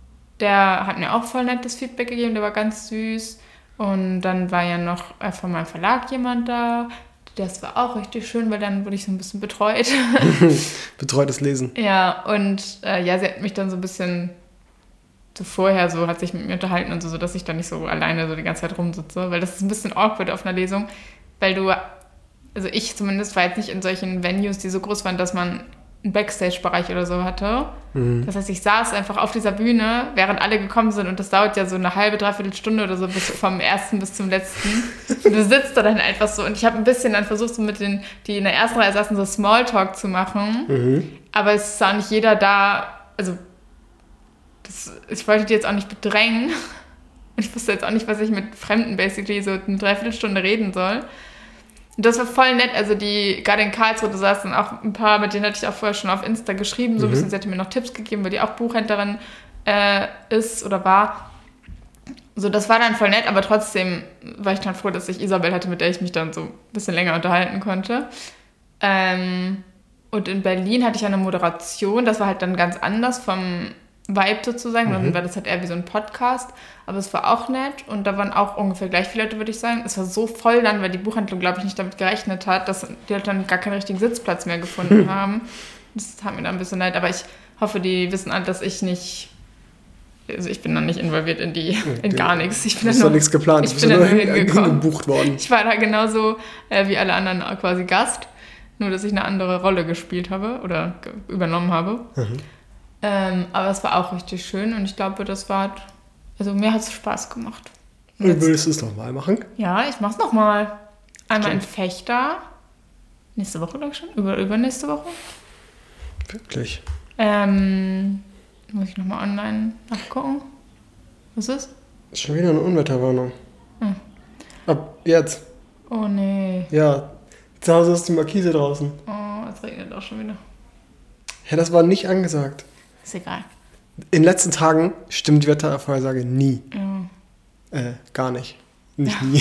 der hat mir auch voll nettes Feedback gegeben, der war ganz süß. Und dann war ja noch von meinem Verlag jemand da. Das war auch richtig schön, weil dann wurde ich so ein bisschen betreut. Betreutes Lesen. Ja, und sie hat mich dann so ein bisschen so vorher so, hat sich mit mir unterhalten und so, dass ich dann nicht so alleine so die ganze Zeit rumsitze. Weil das ist ein bisschen awkward auf einer Lesung, weil also ich zumindest war jetzt nicht in solchen Venues, die so groß waren, dass man einen Backstage-Bereich oder so hatte. Mhm. Das heißt, ich saß einfach auf dieser Bühne, während alle gekommen sind und das dauert ja so eine halbe, dreiviertel Stunde oder so vom ersten bis zum letzten. Und du sitzt da dann einfach so und ich habe ein bisschen dann versucht, so mit denen, die in der ersten Reihe saßen, so Smalltalk zu machen. Mhm. Aber es ist auch nicht jeder da, also ich wollte die jetzt auch nicht bedrängen. Und ich wusste jetzt auch nicht, was ich mit Fremden basically so eine Dreiviertelstunde reden soll. Und das war voll nett, also die, gerade in Karlsruhe, da saßen auch ein paar, mit denen hatte ich auch vorher schon auf Insta geschrieben, so ein bisschen, sie hatte mir noch Tipps gegeben, weil die auch Buchhändlerin ist oder war. So, das war dann voll nett, aber trotzdem war ich dann froh, dass ich Isabel hatte, mit der ich mich dann so ein bisschen länger unterhalten konnte. Und in Berlin hatte ich eine Moderation, das war halt dann ganz anders vom Vibe sozusagen, dann war das halt eher wie so ein Podcast, aber es war auch nett und da waren auch ungefähr gleich viele Leute, würde ich sagen. Es war so voll dann, weil die Buchhandlung, glaube ich, nicht damit gerechnet hat, dass die halt dann gar keinen richtigen Sitzplatz mehr gefunden haben. Das hat mir dann ein bisschen leid, aber ich hoffe, die wissen alle, dass ich nicht, also ich bin dann nicht involviert in gar nichts. Ich bin doch nichts geplant, ich bin nur gebucht worden. Ich war da genauso wie alle anderen quasi Gast, nur dass ich eine andere Rolle gespielt habe oder übernommen habe. Mhm. Aber es war auch richtig schön und ich glaube, das war, also mir hat es Spaß gemacht. Und würdest du es nochmal machen? Ja, ich mach's nochmal. Einmal in Fechter. Nächste Woche, glaube ich schon. Übernächste Woche. Wirklich? Muss ich nochmal online nachgucken. Was ist? Ist schon wieder eine Unwetterwarnung. Hm. Ab jetzt. Oh nee. Ja, zu Hause ist die Markise draußen. Oh, es regnet auch schon wieder. Ja, das war nicht angesagt. Ist egal. In den letzten Tagen stimmt die Wettervorhersage nie. Ja. Gar nicht. Nicht nie.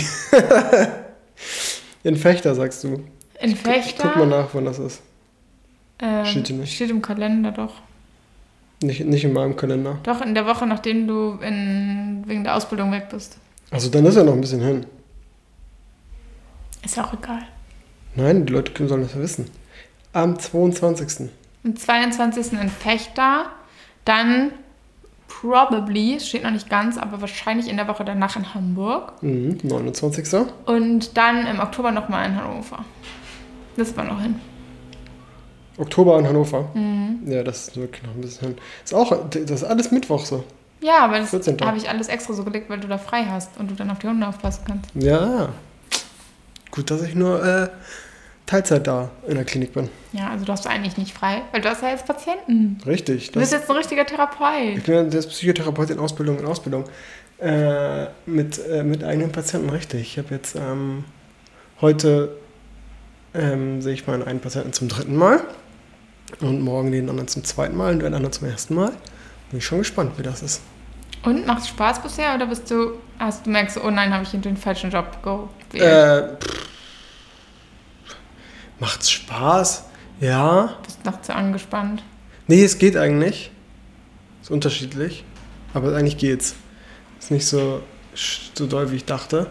In Fechter, sagst du. In Fechter? Guck mal nach, wann das ist. Steht nicht. Steht im Kalender doch. Nicht in meinem Kalender. Doch, in der Woche, nachdem du wegen der Ausbildung weg bist. Also dann ist ja noch ein bisschen hin. Ist ja auch egal. Nein, die Leute sollen das ja wissen. Am 22. Am 22. in Fechter. Dann probably, steht noch nicht ganz, aber wahrscheinlich in der Woche danach in Hamburg. 29. Und dann im Oktober nochmal in Hannover. Das war noch hin. Oktober in Hannover? Mhm. Ja, das ist wirklich noch ein bisschen hin. Das ist alles Mittwoch so. Ja, aber das habe ich alles extra so gelegt, weil du da frei hast und du dann auf die Hunde aufpassen kannst. Ja. Gut, dass ich nur Teilzeit da in der Klinik bin. Ja, also du hast eigentlich nicht frei, weil du hast ja jetzt Patienten. Richtig. Du bist jetzt ein richtiger Therapeut. Ich bin jetzt Psychotherapeut in Ausbildung. Mit eigenen Patienten, richtig. Ich habe jetzt heute sehe ich meinen einen Patienten zum 3. Mal und morgen den anderen zum 2. Mal und den anderen zum 1. Mal. Bin ich schon gespannt, wie das ist. Und macht es Spaß bisher oder merkst du, oh nein, habe ich den falschen Job gewählt? Macht's Spaß? Ja. Bist noch zu angespannt? Nee, es geht eigentlich. Ist unterschiedlich. Aber eigentlich geht's. Ist nicht so doll, wie ich dachte.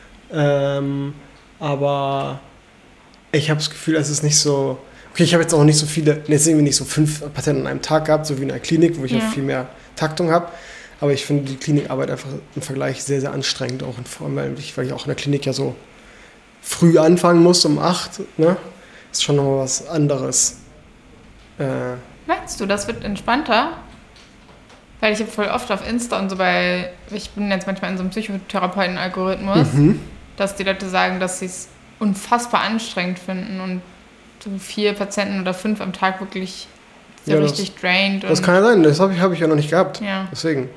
Aber ich habe das Gefühl, es ist nicht so... Okay, ich habe jetzt auch nicht so viele, jetzt irgendwie nicht so 5 Patienten an einem Tag gehabt, so wie in einer Klinik, wo ich auch viel mehr Taktung habe. Aber ich finde die Klinikarbeit einfach im Vergleich sehr, sehr anstrengend. Auch vor allem, weil ich auch in der Klinik ja so früh anfangen muss, um 8, ne? Ist schon nochmal was anderes. Meinst du, das wird entspannter? Weil ich habe voll oft auf Insta und so ich bin jetzt manchmal in so einem Psychotherapeuten-Algorithmus, dass die Leute sagen, dass sie es unfassbar anstrengend finden und so 4 Patienten oder 5 am Tag wirklich so richtig drained. Das kann ja sein, das hab ich ja noch nicht gehabt. Ja. Deswegen.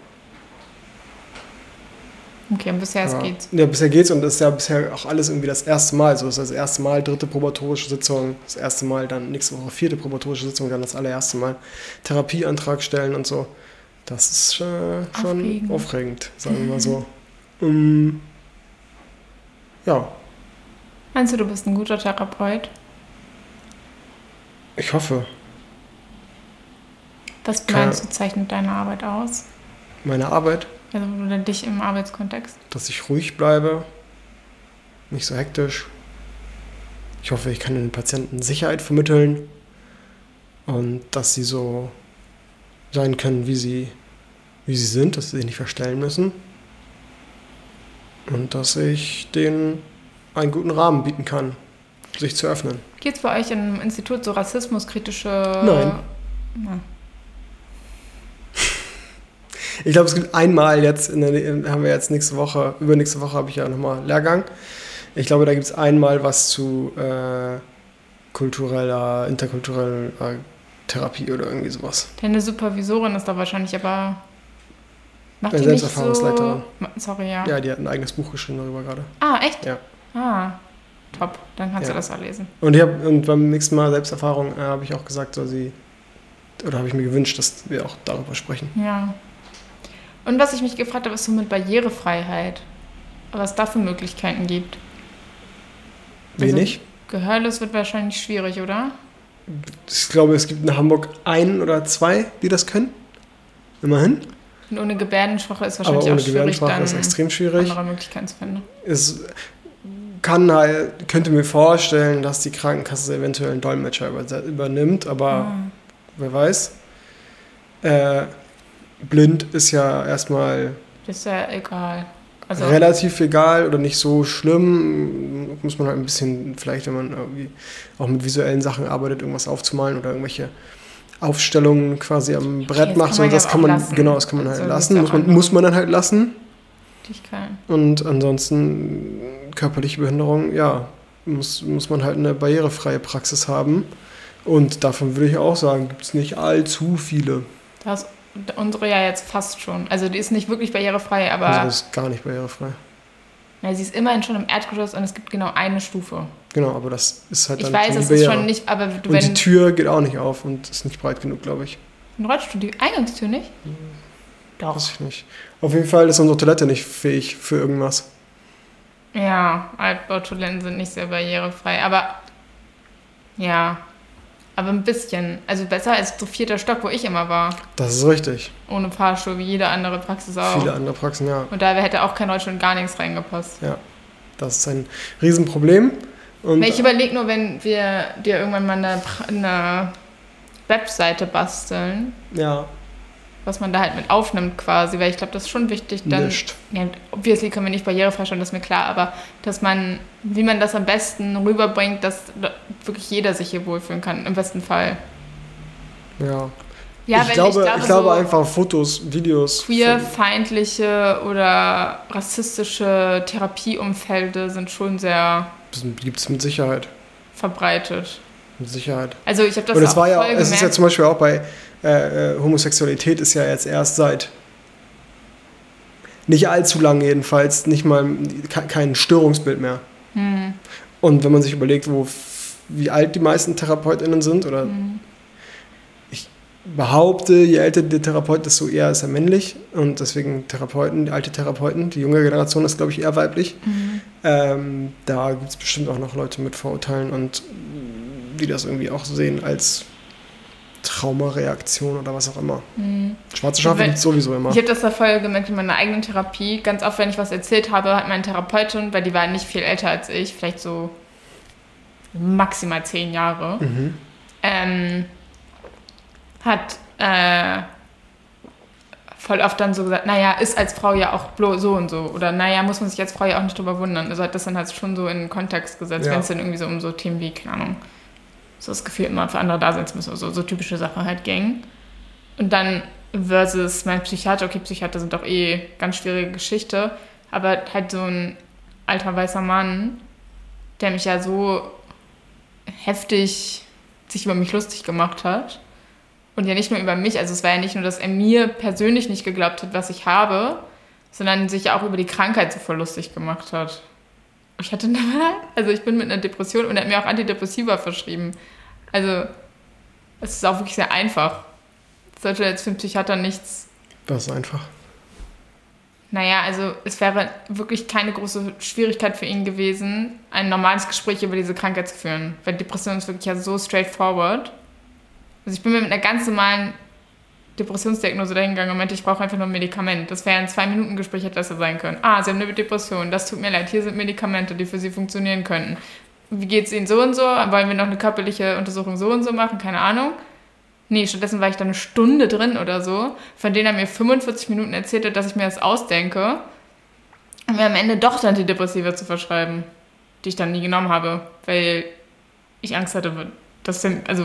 Okay, und bisher geht's. Ja, bisher geht's und das ist ja bisher auch alles irgendwie das erste Mal. So, das ist das erste Mal 3. probatorische Sitzung, das erste Mal dann nächste Woche 4. probatorische Sitzung, dann das allererste Mal Therapieantrag stellen und so. Das ist schon aufregend, sagen wir mal so. Ja. Meinst du bist ein guter Therapeut? Ich hoffe. Was meinst du, zeichnet deine Arbeit aus? Meine Arbeit? Also oder dich im Arbeitskontext? Dass ich ruhig bleibe, nicht so hektisch. Ich hoffe, ich kann den Patienten Sicherheit vermitteln und dass sie so sein können, wie sie sind, dass sie sich nicht verstellen müssen und dass ich denen einen guten Rahmen bieten kann, sich zu öffnen. Gibt es bei euch im Institut so rassismuskritische... Nein. Na. Ich glaube, es gibt einmal jetzt, haben wir jetzt übernächste Woche habe ich ja nochmal Lehrgang. Ich glaube, da gibt es einmal was zu interkultureller Therapie oder irgendwie sowas. Deine Supervisorin ist da wahrscheinlich aber... Macht Meine die nicht Selbsterfahrungsleiterin. Sorry, ja. Ja, die hat ein eigenes Buch geschrieben darüber gerade. Ah, echt? Ja. Ah, top. Dann kannst du das auch lesen. Und beim nächsten Mal Selbsterfahrung habe ich auch gesagt, habe ich mir gewünscht, dass wir auch darüber sprechen. Ja. Und was ich mich gefragt habe, ist so mit Barrierefreiheit. Was es da für Möglichkeiten gibt. Wenig. Also, gehörlos wird wahrscheinlich schwierig, oder? Ich glaube, es gibt in Hamburg 1 oder 2, die das können. Immerhin. Und ohne Gebärdensprache ist wahrscheinlich aber ohne auch schwierig, Gebärdensprache dann ist extrem schwierig. andere Möglichkeiten zu finden. Es könnte mir vorstellen, dass die Krankenkasse eventuell einen Dolmetscher übernimmt, aber wer weiß. Blind ist ja erstmal ist ja egal. Also relativ egal oder nicht so schlimm. Muss man halt ein bisschen, vielleicht wenn man irgendwie auch mit visuellen Sachen arbeitet, irgendwas aufzumalen oder irgendwelche Aufstellungen quasi am Brett macht. Das kann man halt lassen. Muss man dann halt lassen. Und ansonsten körperliche Behinderung, ja, muss man halt eine barrierefreie Praxis haben. Und davon würde ich auch sagen, gibt es nicht allzu viele. Das unsere ja jetzt fast schon. Also die ist nicht wirklich barrierefrei, aber... Unsere ist gar nicht barrierefrei. Ja, sie ist immerhin schon im Erdgeschoss und es gibt genau eine Stufe. Genau, aber das ist halt dann die Barriere. Ich weiß, es ist schon nicht, aber... Und die Tür geht auch nicht auf und ist nicht breit genug, glaube ich. Ein Rollstuhl, die Eingangstür nicht? Doch. Weiß ich nicht. Auf jeden Fall ist unsere Toilette nicht fähig für irgendwas. Ja, Altbautoiletten sind nicht sehr barrierefrei, aber... Ja... Aber ein bisschen. Also besser als der 4. Stock, wo ich immer war. Das ist richtig. Ohne Fahrstuhl, wie jede andere Praxis auch. Viele andere Praxen, ja. Und da hätte auch kein Rollstuhl und gar nichts reingepasst. Ja, das ist ein Riesenproblem. Und ich überlege nur, wenn wir dir irgendwann mal eine Webseite basteln. Ja. Was man da halt mit aufnimmt quasi, weil ich glaube, das ist schon wichtig. Dann, ja, obviously können wir nicht barrierefrei stellen, das ist mir klar, aber wie man das am besten rüberbringt, dass wirklich jeder sich hier wohlfühlen kann, im besten Fall. Ja. Ich glaube so einfach Fotos, Videos. Queerfeindliche oder rassistische Therapieumfelde sind schon sehr... Das gibt es mit Sicherheit. Verbreitet. Mit Sicherheit. Also ich habe das und auch voll gemerkt. Es ist ja zum Beispiel auch bei Homosexualität ist ja jetzt erst seit nicht allzu lang jedenfalls nicht mal kein Störungsbild mehr. Und wenn man sich überlegt, wie alt die meisten TherapeutInnen sind, oder behaupte, je älter der Therapeut, desto eher ist er männlich. Und deswegen Therapeuten, die alte Therapeuten, die junge Generation ist, glaube ich, eher weiblich. Da gibt es bestimmt auch noch Leute mit Vorurteilen und die das irgendwie auch sehen als Traumareaktion oder was auch immer. Schwarze Schafe gibt es sowieso immer. Ich habe das da voll gemerkt in meiner eigenen Therapie. Ganz oft, wenn ich was erzählt habe, hat meine Therapeutin, weil die war nicht viel älter als ich, vielleicht so maximal 10 Jahre, hat voll oft dann so gesagt, naja, ist als Frau ja auch so und so. Oder naja, muss man sich als Frau ja auch nicht drüber wundern. Also hat das dann halt schon so in den Kontext gesetzt, wenn es dann irgendwie so um so Themen wie, keine Ahnung, so das Gefühl immer für andere da sein zu müssen, so typische Sachen halt ging. Und dann versus mein Psychiater, okay, Psychiater sind doch ganz schwierige Geschichte, aber halt so ein alter weißer Mann, der mich ja so heftig sich über mich lustig gemacht hat. Und ja nicht nur über mich, also es war ja nicht nur, dass er mir persönlich nicht geglaubt hat, was ich habe, sondern sich ja auch über die Krankheit so voll lustig gemacht hat. Ich bin mit einer Depression und er hat mir auch Antidepressiva verschrieben. Also es ist auch wirklich sehr einfach. Das sollte jetzt für einen Psychiater nichts... Das ist einfach. Naja, also es wäre wirklich keine große Schwierigkeit für ihn gewesen, ein normales Gespräch über diese Krankheit zu führen. Weil Depression ist wirklich ja so straightforward. Also ich bin mir mit einer ganz normalen Depressionsdiagnose dahingegangen und meinte, ich brauche einfach nur ein Medikament. Das wäre ein 2-Minuten-Gespräch, hätte das ja sein können. Sie haben eine Depression, das tut mir leid, hier sind Medikamente, die für Sie funktionieren könnten. Wie geht es Ihnen so und so? Wollen wir noch eine körperliche Untersuchung so und so machen? Keine Ahnung. Nee, stattdessen war ich da eine Stunde drin oder so, von denen er mir 45 Minuten erzählt hat, dass ich mir das ausdenke, und mir am Ende doch Antidepressiva zu verschreiben, die ich dann nie genommen habe, weil ich Angst hatte, dass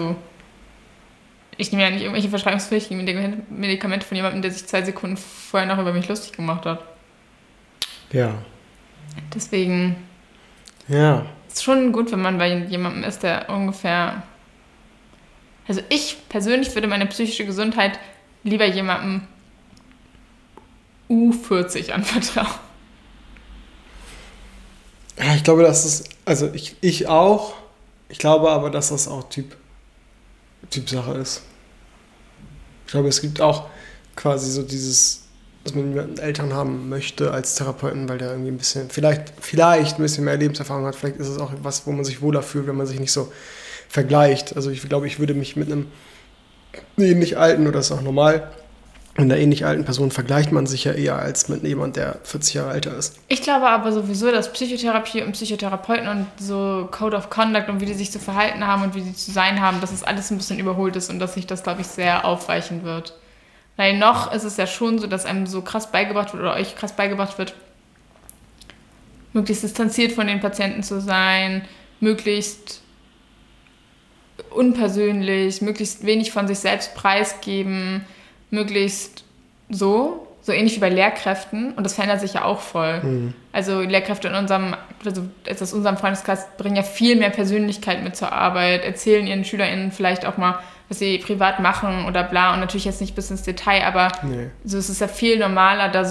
ich nehme ja nicht irgendwelche verschreibungspflichtigen Medikamente von jemandem, der sich 2 Sekunden vorher noch über mich lustig gemacht hat. Ja. Deswegen ist schon gut, wenn man bei jemandem ist, der ungefähr... Also ich persönlich würde meine psychische Gesundheit lieber jemandem U40 anvertrauen. Ja, ich glaube, das ist... Also ich auch. Ich glaube aber, dass das auch Typsache ist. Ich glaube, es gibt auch quasi so dieses, dass man jemanden Eltern haben möchte als Therapeuten, weil der irgendwie ein bisschen, vielleicht ein bisschen mehr Lebenserfahrung hat. Vielleicht ist es auch was, wo man sich wohler fühlt, wenn man sich nicht so vergleicht. Also ich glaube, ich würde mich mit einem ähnlich alten, oder das ist auch normal, mit einer ähnlich alten Person vergleicht man sich ja eher als mit jemand, der 40 Jahre älter ist. Ich glaube aber sowieso, dass Psychotherapie und Psychotherapeuten und so Code of Conduct und wie die sich zu verhalten haben und wie sie zu sein haben, dass es alles ein bisschen überholt ist und dass sich das, glaube ich, sehr aufweichen wird. Weil noch ist es ja schon so, dass einem so krass beigebracht wird oder euch krass beigebracht wird, möglichst distanziert von den Patienten zu sein, möglichst unpersönlich, möglichst wenig von sich selbst preisgeben, möglichst so ähnlich wie bei Lehrkräften, und das verändert sich ja auch voll. Also Lehrkräfte aus unserem Freundeskreis bringen ja viel mehr Persönlichkeit mit zur Arbeit, erzählen ihren SchülerInnen vielleicht auch mal, was sie privat machen oder bla, und natürlich jetzt nicht bis ins Detail, aber so, es ist ja viel normaler, da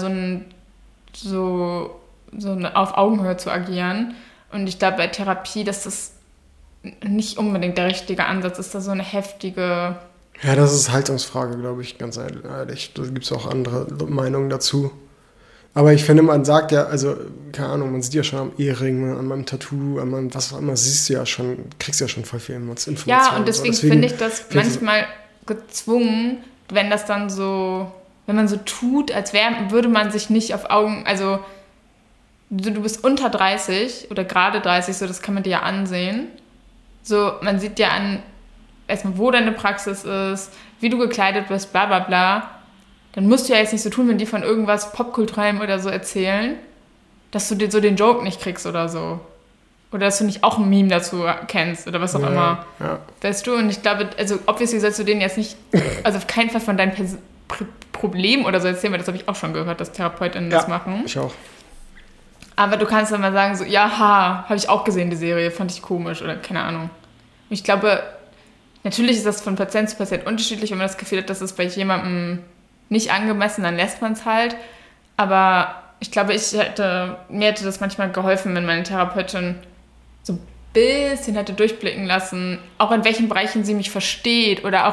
so auf Augenhöhe zu agieren, und ich glaube bei Therapie, dass das nicht unbedingt der richtige Ansatz ist, da so eine heftige... Ja, das ist Haltungsfrage, glaube ich, ganz ehrlich. Da gibt es auch andere Meinungen dazu. Aber ich finde, man sagt ja, also, keine Ahnung, man sieht ja schon am Ehering, an meinem Tattoo, an meinem was auch immer, siehst du ja schon, kriegst ja schon voll viel Informationen. Ja, und deswegen finde ich das manchmal gezwungen, wenn das dann so, wenn man so tut, als würde man sich nicht auf Augen, also du bist unter 30 oder gerade 30, so, das kann man dir ja ansehen. So, man sieht ja an, erstmal, wo deine Praxis ist, wie du gekleidet bist, bla bla bla. Dann musst du ja jetzt nicht so tun, wenn die von irgendwas Popkulturellem oder so erzählen, dass du dir so den Joke nicht kriegst oder so. Oder dass du nicht auch ein Meme dazu kennst oder was auch immer. Ja. Weißt du? Und ich glaube, also obviously sollst du denen jetzt nicht, also auf keinen Fall von deinem Problem oder so erzählen, weil das habe ich auch schon gehört, dass TherapeutInnen das machen. Ich auch. Aber du kannst dann mal sagen, so, ja, habe ich auch gesehen, die Serie, fand ich komisch oder keine Ahnung. Und ich glaube, natürlich ist das von Patient zu Patient unterschiedlich, wenn man das Gefühl hat, dass es bei jemandem nicht angemessen, dann lässt man es halt. Aber ich glaube, mir hätte das manchmal geholfen, wenn meine Therapeutin so ein bisschen hätte durchblicken lassen, auch in welchen Bereichen sie mich versteht oder auch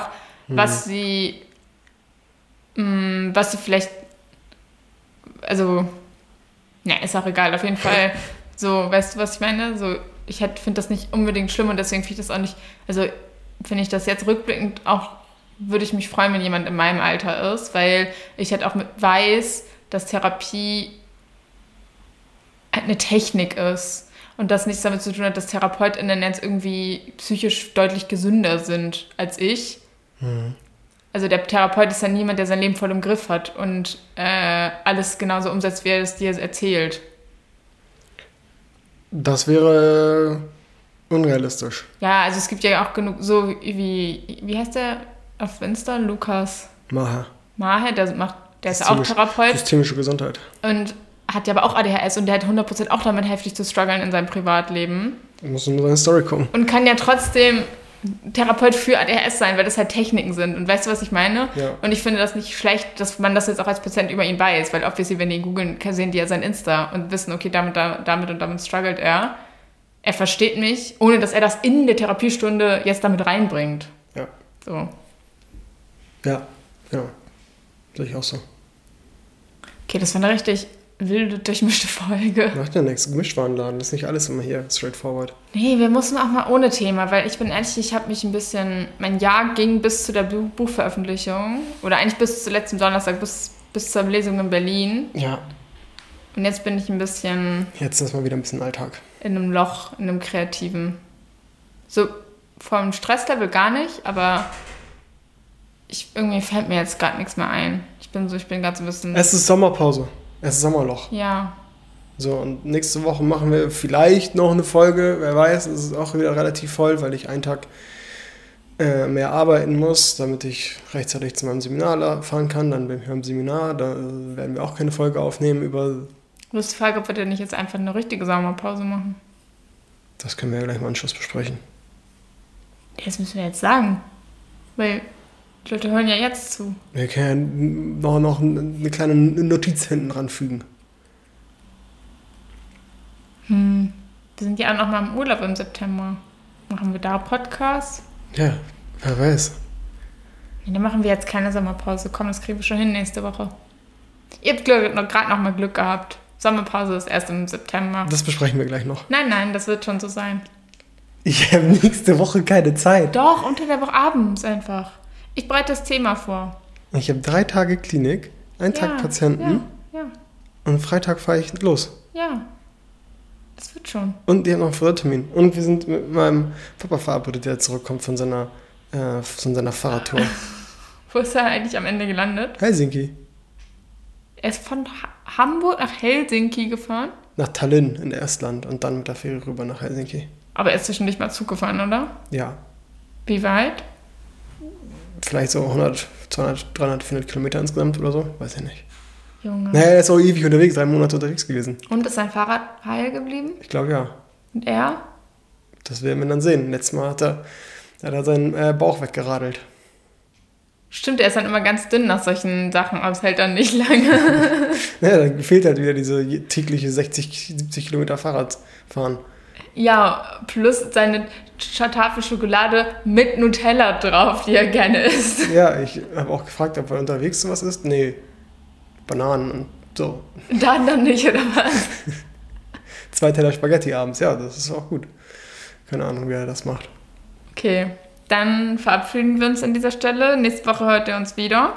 was sie vielleicht, also, ja, ist auch egal, auf jeden Fall, so, weißt du, was ich meine? So, ich finde das nicht unbedingt schlimm und deswegen finde ich das auch nicht, also, finde ich das jetzt rückblickend auch, würde ich mich freuen, wenn jemand in meinem Alter ist, weil ich halt auch weiß, dass Therapie halt eine Technik ist und das nichts damit zu tun hat, dass TherapeutInnen jetzt irgendwie psychisch deutlich gesünder sind als ich. Also der Therapeut ist ja niemand, der sein Leben voll im Griff hat und alles genauso umsetzt, wie er es dir erzählt. Das wäre unrealistisch. Ja, also es gibt ja auch genug, so wie heißt der auf Insta? Lukas Maher, der ist ja auch Therapeut. Systemische Gesundheit. Und hat ja aber auch ADHS und der hat 100% auch damit heftig zu strugglen in seinem Privatleben. Da musst du nur seine Story gucken. Und kann ja trotzdem Therapeut für ADHS sein, weil das halt Techniken sind. Und weißt du, was ich meine? Ja. Und ich finde das nicht schlecht, dass man das jetzt auch als Patient über ihn weiß, weil obviously, wenn die ihn googeln, sehen die ja sein Insta und wissen, okay, damit und damit struggelt er. Er versteht mich, ohne dass er das in der Therapiestunde jetzt damit reinbringt. Ja. So. Ja. Sehe ich auch so. Okay, das war eine richtig wilde, durchmischte Folge. Macht ja nichts. Gemischtwarenladen. Das ist nicht alles immer hier straightforward. Nee, wir mussten auch mal ohne Thema, weil ich bin ehrlich, ich habe mich ein bisschen... Mein Jahr ging bis zu der Buchveröffentlichung oder eigentlich bis zu letzten Donnerstag, bis zur Lesung in Berlin. Ja. Und jetzt bin ich ein bisschen... Jetzt ist mal wieder ein bisschen Alltag. In einem Loch, in einem kreativen. So vom Stresslevel gar nicht, aber irgendwie fällt mir jetzt gerade nichts mehr ein. Ich bin gerade so ein bisschen... Es ist Sommerpause. Es ist Sommerloch. Ja. So, und nächste Woche machen wir vielleicht noch eine Folge. Wer weiß, es ist auch wieder relativ voll, weil ich einen Tag mehr arbeiten muss, damit ich rechtzeitig zu meinem Seminar fahren kann. Dann bin ich beim Seminar, da werden wir auch keine Folge aufnehmen über... Du hast die Frage, ob wir denn nicht jetzt einfach eine richtige Sommerpause machen. Das können wir ja gleich im Anschluss besprechen. Das müssen wir jetzt sagen. Weil die Leute hören ja jetzt zu. Wir können ja noch eine kleine Notiz hinten dran fügen. Wir sind ja auch noch mal im Urlaub im September. Machen wir da Podcasts? Ja, wer weiß. Nee, dann machen wir jetzt keine Sommerpause. Komm, das kriegen wir schon hin nächste Woche. Ihr habt gerade noch mal Glück gehabt. Sommerpause ist erst im September. Das besprechen wir gleich noch. Nein, das wird schon so sein. Ich habe nächste Woche keine Zeit. Doch, unter der Woche abends einfach. Ich bereite das Thema vor. Ich habe 3 Tage Klinik, einen Tag Patienten und Freitag fahre ich los. Ja, das wird schon. Und die haben noch einen Friseurtermin. Und wir sind mit meinem Papa verabredet, der zurückkommt von seiner Fahrradtour. Wo ist er eigentlich am Ende gelandet? Helsinki. Er ist von Hamburg nach Helsinki gefahren? Nach Tallinn in Estland und dann mit der Fähre rüber nach Helsinki. Aber er ist zwischendurch mal Zug gefahren, oder? Ja. Wie weit? Vielleicht so 100, 200, 300, 400 Kilometer insgesamt oder so. Weiß ich nicht. Junge. Naja, er ist auch ewig unterwegs, 3 Monate unterwegs gewesen. Und ist sein Fahrrad heil geblieben? Ich glaube, ja. Und er? Das werden wir dann sehen. Letztes Mal hat er seinen Bauch weggeradelt. Stimmt, er ist dann immer ganz dünn nach solchen Sachen, aber es hält dann nicht lange. Ja, dann fehlt halt wieder diese tägliche 60, 70 Kilometer Fahrradfahren. Ja, plus seine Tafel Schokolade mit Nutella drauf, die er gerne isst. Ja, ich habe auch gefragt, ob er unterwegs sowas isst. Nee, Bananen und so. Dann nicht, oder was? 2 Teller Spaghetti abends, ja, das ist auch gut. Keine Ahnung, wie er das macht. Okay, dann verabschieden wir uns an dieser Stelle. Nächste Woche hört ihr uns wieder.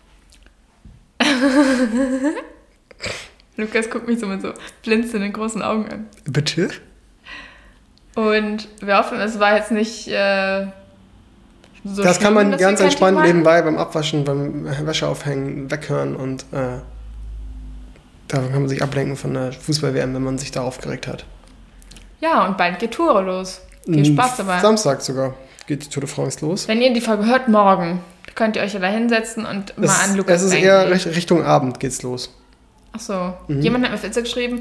Lukas guckt mich so mit so blinzelnden großen Augen an. Bitte? Und wir hoffen, es war jetzt nicht so das schlimm, kann man dass ganz wir kein entspannt Thema hatten. nebenbei beim Abwaschen, beim Wäscheaufhängen weghören und davon kann man sich ablenken von der Fußball-WM, wenn man sich da aufgeregt hat. Ja, und bald geht Tour los. Viel Spaß dabei. Samstag sogar geht die Tour de France los. Wenn ihr die Folge hört, morgen, könnt ihr euch ja da hinsetzen und mal an Lukas Es ist denken. eher Richtung Abend geht's los. Ach so. Jemand hat mir auf Insta geschrieben,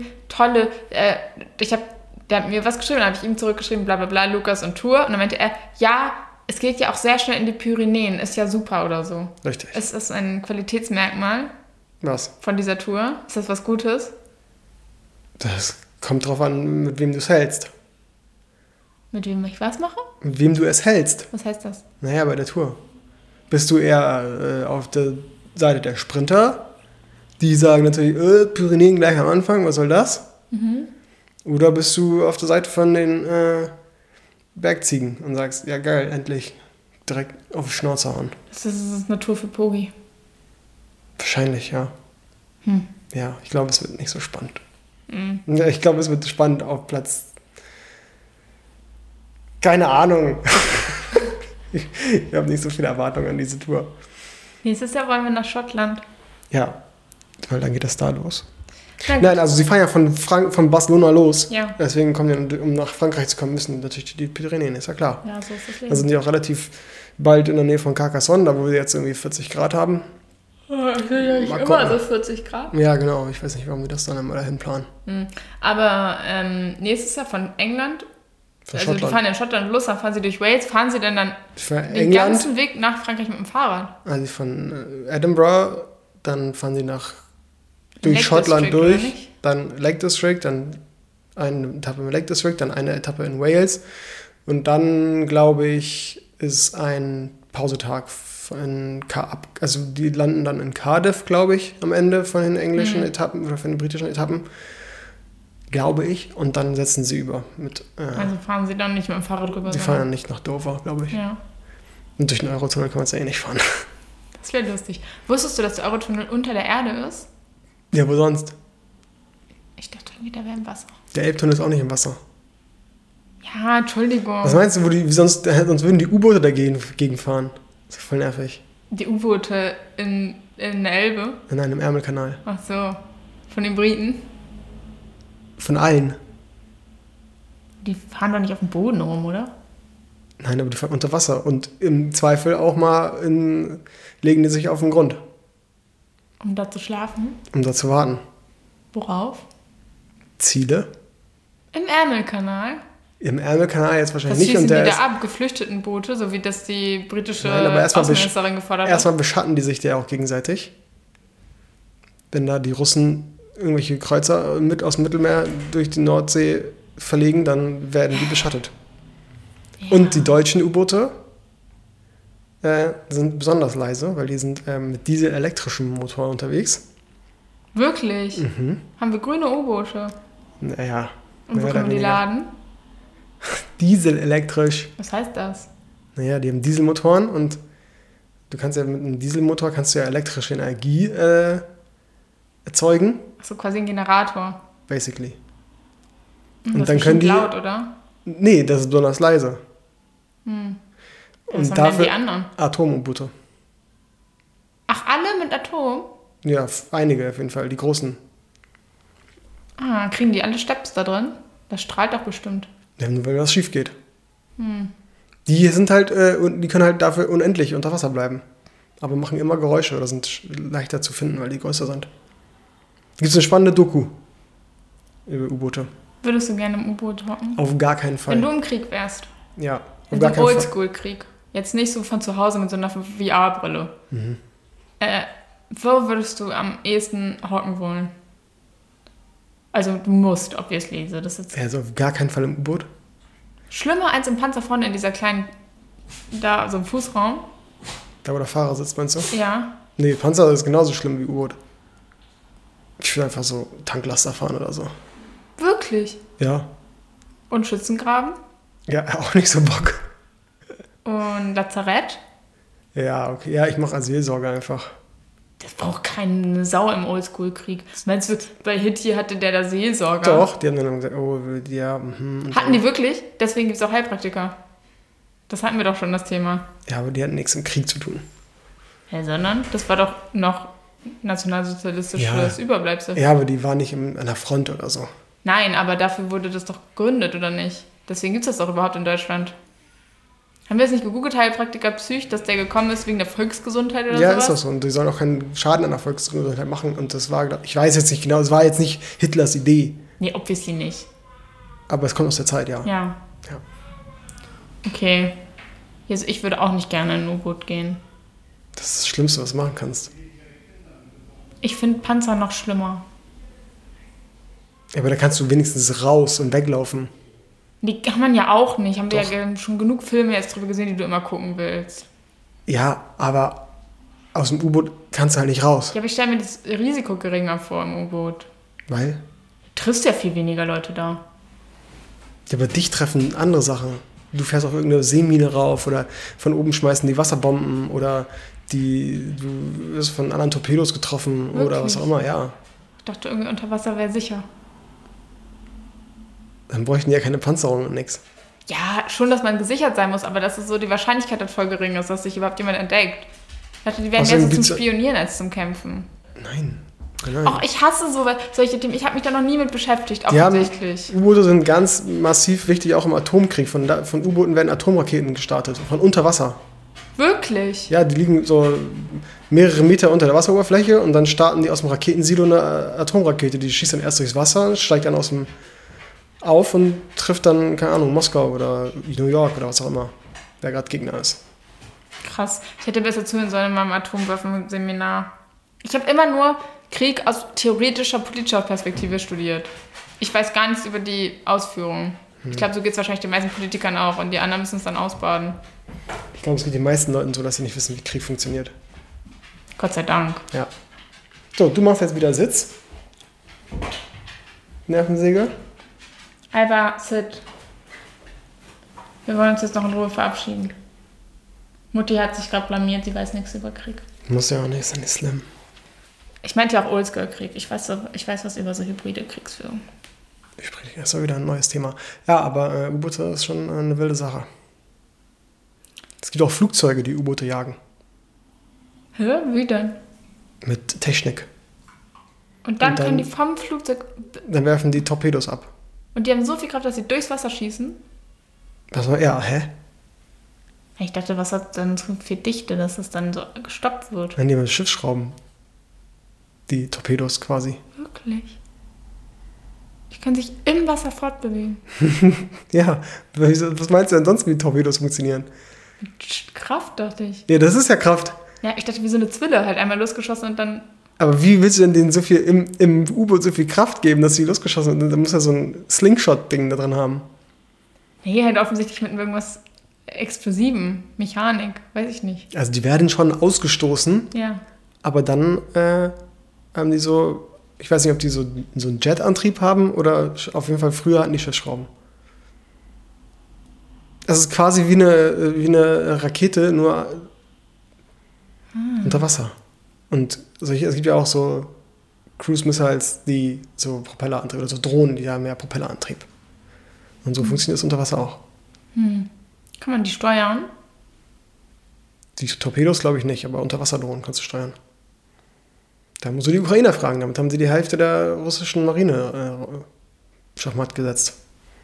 der hat mir was geschrieben, dann habe ich ihm zurückgeschrieben, bla bla bla, Lukas und Tour. Und dann meinte er, ja, es geht ja auch sehr schnell in die Pyrenäen, ist ja super oder so. Richtig. Ist das ein Qualitätsmerkmal Was? von dieser Tour? Ist das was Gutes? Das kommt drauf an, mit wem du es hältst. Mit wem ich was mache? Mit wem du es hältst. Was heißt das? Naja, bei der Tour. Bist du eher auf der Seite der Sprinter, die sagen natürlich, Pyrenäen gleich am Anfang, was soll das? Oder bist du auf der Seite von den Bergziegen und sagst, ja geil, endlich direkt auf die Schnauze hauen? Das ist Natur für Pogi. Wahrscheinlich, ja. Ja, ich glaube, es wird nicht so spannend. Ja, ich glaube, es wird spannend auf Platz... Keine Ahnung. Ich habe nicht so viele Erwartungen an diese Tour. Nächstes Jahr wollen wir nach Schottland. Ja, weil dann geht das da los. Nein, also sie fahren ja von Barcelona los. Ja. Deswegen kommen die, um nach Frankreich zu kommen, müssen natürlich die Pyrenäen, ist ja klar. Ja, so ist das Leben. Da sind die auch relativ bald in der Nähe von Carcassonne, da wo wir jetzt irgendwie 40 Grad haben. Ich will ja nicht Mal immer gucken. so 40 Grad. Ja, genau. Ich weiß nicht, warum die das dann immer dahin planen. Aber nächstes Jahr von England, Von also die Schottland. fahren ja in Schottland los, dann fahren sie durch Wales, fahren sie dann Für den England, ganzen Weg nach Frankreich mit dem Fahrrad. also von Edinburgh, dann fahren sie durch Lake Schottland District, oder durch, nicht? dann Lake District, dann eine Etappe im Lake District, dann eine Etappe in Wales und dann, glaube ich, ist ein Pausetag also die landen dann in Cardiff, glaube ich, am Ende von den englischen Etappen oder von den britischen Etappen, glaube ich, und dann setzen sie über mit. Also fahren sie dann nicht mit dem Fahrrad rüber. Die fahren dann nicht nach Dover, glaube ich. Ja, Und durch den Eurotunnel kann man es ja eh nicht fahren. das wäre lustig. Wusstest du, dass der Eurotunnel unter der Erde ist? Ja, wo sonst? Ich dachte irgendwie, der wäre im Wasser. Der Elbtunnel ist auch nicht im Wasser. Ja, Entschuldigung. Was meinst du, sonst würden die U-Boote dagegen fahren? Das ist voll nervig. Die U-Boote in der Elbe? In einem Ärmelkanal. Ach so, von den Briten? Von allen. Die fahren doch nicht auf dem Boden rum, oder? Nein, aber die fahren unter Wasser. Und im Zweifel auch mal legen die sich auf den Grund, Um da zu schlafen? um da zu warten. Worauf? Ziele? Im Ärmelkanal? Im Ärmelkanal jetzt Das wahrscheinlich nicht. schießen Und die der da ist, ab, geflüchteten Boote, so wie das die britische Nein, aber erstmal Außenministerin gefordert hat. erstmal beschatten die sich ja auch gegenseitig. Wenn da die Russen irgendwelche Kreuzer aus dem Mittelmeer durch die Nordsee verlegen, dann werden die beschattet. Ja. Und die deutschen U-Boote sind besonders leise, weil die sind mit dieselelektrischem Motor unterwegs. Wirklich? Haben wir grüne U-Boote? Naja. Und wo mehr können oder wir die weniger. laden? Dieselelektrisch. Was heißt das? Naja, die haben Dieselmotoren und du kannst ja mit einem Dieselmotor elektrische Energie erzeugen, Achso, quasi ein Generator. basically. Das Und ist dann können bestimmt die. laut, oder? Nee, das ist besonders leise. Was Und haben denn dafür die anderen? Atom-U-Boote. Ach, alle mit Atom? Ja, einige auf jeden Fall, die großen. Ah, kriegen die alle Steps da drin? Das strahlt doch bestimmt. Ja, nur weil was schief geht. Die sind halt, die können halt dafür unendlich unter Wasser bleiben. Aber machen immer Geräusche oder sind leichter zu finden, weil die größer sind. Gibt es eine spannende Doku über U-Boote? Würdest du gerne im U-Boot hocken? Auf gar keinen Fall. Wenn du im Krieg wärst. Ja, auf In so gar einem keinen Fall. Oldschool-Krieg. Jetzt nicht so von zu Hause mit so einer VR-Brille. Wo würdest du am ehesten hocken wollen? Also du musst, obviously. So, das ist Also auf gar keinen Fall im U-Boot. schlimmer als im Panzer vorne in dieser kleinen, da so im Fußraum. Da wo der Fahrer sitzt, meinst du? Ja. Nee, Panzer ist genauso schlimm wie U-Boot. Ich will einfach so Tanklaster fahren oder so. Wirklich. Ja. Und Schützengraben. Ja, auch nicht so Bock. Und Lazarett. Ja, okay. Ja, ich mache Asylsorge einfach. Das braucht keine Sau im Oldschool-Krieg. Meinst du, bei Hitty hatte der da Seelsorger? Doch, die haben dann gesagt, oh, ja, Hatten die wirklich? Deswegen gibt es auch Heilpraktiker. Das hatten wir doch schon, das Thema. Ja, aber die hatten nichts im Krieg zu tun. Ja, sondern das war doch noch nationalsozialistisches Überbleibsel. Ja, aber die waren nicht an der Front oder so. Nein, aber dafür wurde das doch gegründet, oder nicht? Deswegen gibt es das doch überhaupt in Deutschland. Haben wir das nicht gegoogelt, Heilpraktiker Psych, dass der gekommen ist wegen der Volksgesundheit oder Ja, sowas? ist das so. Und die sollen auch keinen Schaden an der Volksgesundheit machen. Und das war, ich weiß jetzt nicht genau, es war jetzt nicht Hitlers Idee. Nee, obviously nicht. Aber es kommt aus der Zeit, ja. Ja. Ja. Okay. Also ich würde auch nicht gerne in ein U-Boot gehen. Das ist das Schlimmste, was du machen kannst. Ich finde Panzer noch schlimmer. Ja, aber da kannst du wenigstens raus und weglaufen. Die kann man ja auch nicht. Haben wir Doch. ja schon genug Filme jetzt drüber gesehen, die du immer gucken willst. Ja, aber aus dem U-Boot kannst du halt nicht raus. Ja, aber ich stelle mir das Risiko geringer vor im U-Boot. Weil? Du triffst ja viel weniger Leute da. Ja, aber dich treffen andere Sachen. Du fährst auf irgendeine Seemine rauf oder von oben schmeißen die Wasserbomben oder du wirst von anderen Torpedos getroffen oder Wirklich? was auch immer, ja. Ich dachte, irgendwie unter Wasser wäre sicher. Dann bräuchten die ja keine Panzerung und nix. Ja, schon, dass man gesichert sein muss, aber dass es so die Wahrscheinlichkeit dann voll gering ist, dass sich überhaupt jemand entdeckt. Ich dachte, die wären mehr so zum Spionieren als zum Kämpfen. Nein. Auch ich hasse solche Themen. Ich habe mich da noch nie mit beschäftigt, offensichtlich. U-Boote sind ganz massiv wichtig, auch im Atomkrieg. Von U-Booten werden Atomraketen gestartet, von unter Wasser. Wirklich? Ja, die liegen so mehrere Meter unter der Wasseroberfläche und dann starten die aus dem Raketensilo eine Atomrakete. Die schießt dann erst durchs Wasser, steigt dann auf und trifft dann, keine Ahnung, Moskau oder New York oder was auch immer, wer gerade Gegner ist. Krass. Ich hätte besser zuhören sollen in meinem Atomwaffenseminar. Ich habe immer nur Krieg aus theoretischer, politischer Perspektive studiert. Ich weiß gar nichts über die Ausführung. Ich glaube, so geht es wahrscheinlich den meisten Politikern auch und die anderen müssen es dann ausbaden. Ich glaube, es geht den meisten Leuten so, dass sie nicht wissen, wie Krieg funktioniert. Gott sei Dank. Ja. So, du machst jetzt wieder Sitz. Nervensäge. Alba, sit. Wir wollen uns jetzt noch in Ruhe verabschieden. Mutti hat sich gerade blamiert, sie weiß nichts über Krieg. Muss ja auch nicht, ist ja nicht schlimm. Ich meinte ja auch Oldschool-Krieg. Ich weiß was über so hybride Kriegsführung. Das ist wieder ein neues Thema. Ja, aber U-Boote ist schon eine wilde Sache. Es gibt auch Flugzeuge, die U-Boote jagen. Hä? Wie denn? Mit Technik. Und dann können die vom Flugzeug... Dann werfen die Torpedos ab. Und die haben so viel Kraft, dass sie durchs Wasser schießen? Ich dachte, was hat dann so viel Dichte, dass es dann so gestoppt wird? Wenn die mit Schiff schrauben. Die Torpedos quasi. Wirklich? Die können sich im Wasser fortbewegen. Ja, was meinst du denn sonst, wie Torpedos funktionieren? Mit Kraft, dachte ich. Ja, das ist ja Kraft. Ja, ich dachte, wie so eine Zwille, halt einmal losgeschossen und dann... Aber wie willst du denn denen so viel im U-Boot so viel Kraft geben, dass sie losgeschossen sind? Da muss ja so ein Slingshot-Ding da drin haben. Nee, halt offensichtlich mit irgendwas Explosivem, Mechanik, weiß ich nicht. Also die werden schon ausgestoßen, ja. Aber dann haben die so, ich weiß nicht, ob die so einen Jetantrieb haben oder auf jeden Fall früher hatten die Schiffsschrauben. Das ist quasi wie eine Rakete, nur unter Wasser. Und es gibt ja auch so Cruise-Missiles, die so Propellerantrieb, oder so Drohnen, die haben mehr Propellerantrieb. Und so funktioniert es unter Wasser auch. Kann man die steuern? Die Torpedos glaube ich nicht, aber Unterwasserdrohnen kannst du steuern. Da musst du die Ukrainer fragen, damit haben sie die Hälfte der russischen Marine Schachmatt gesetzt.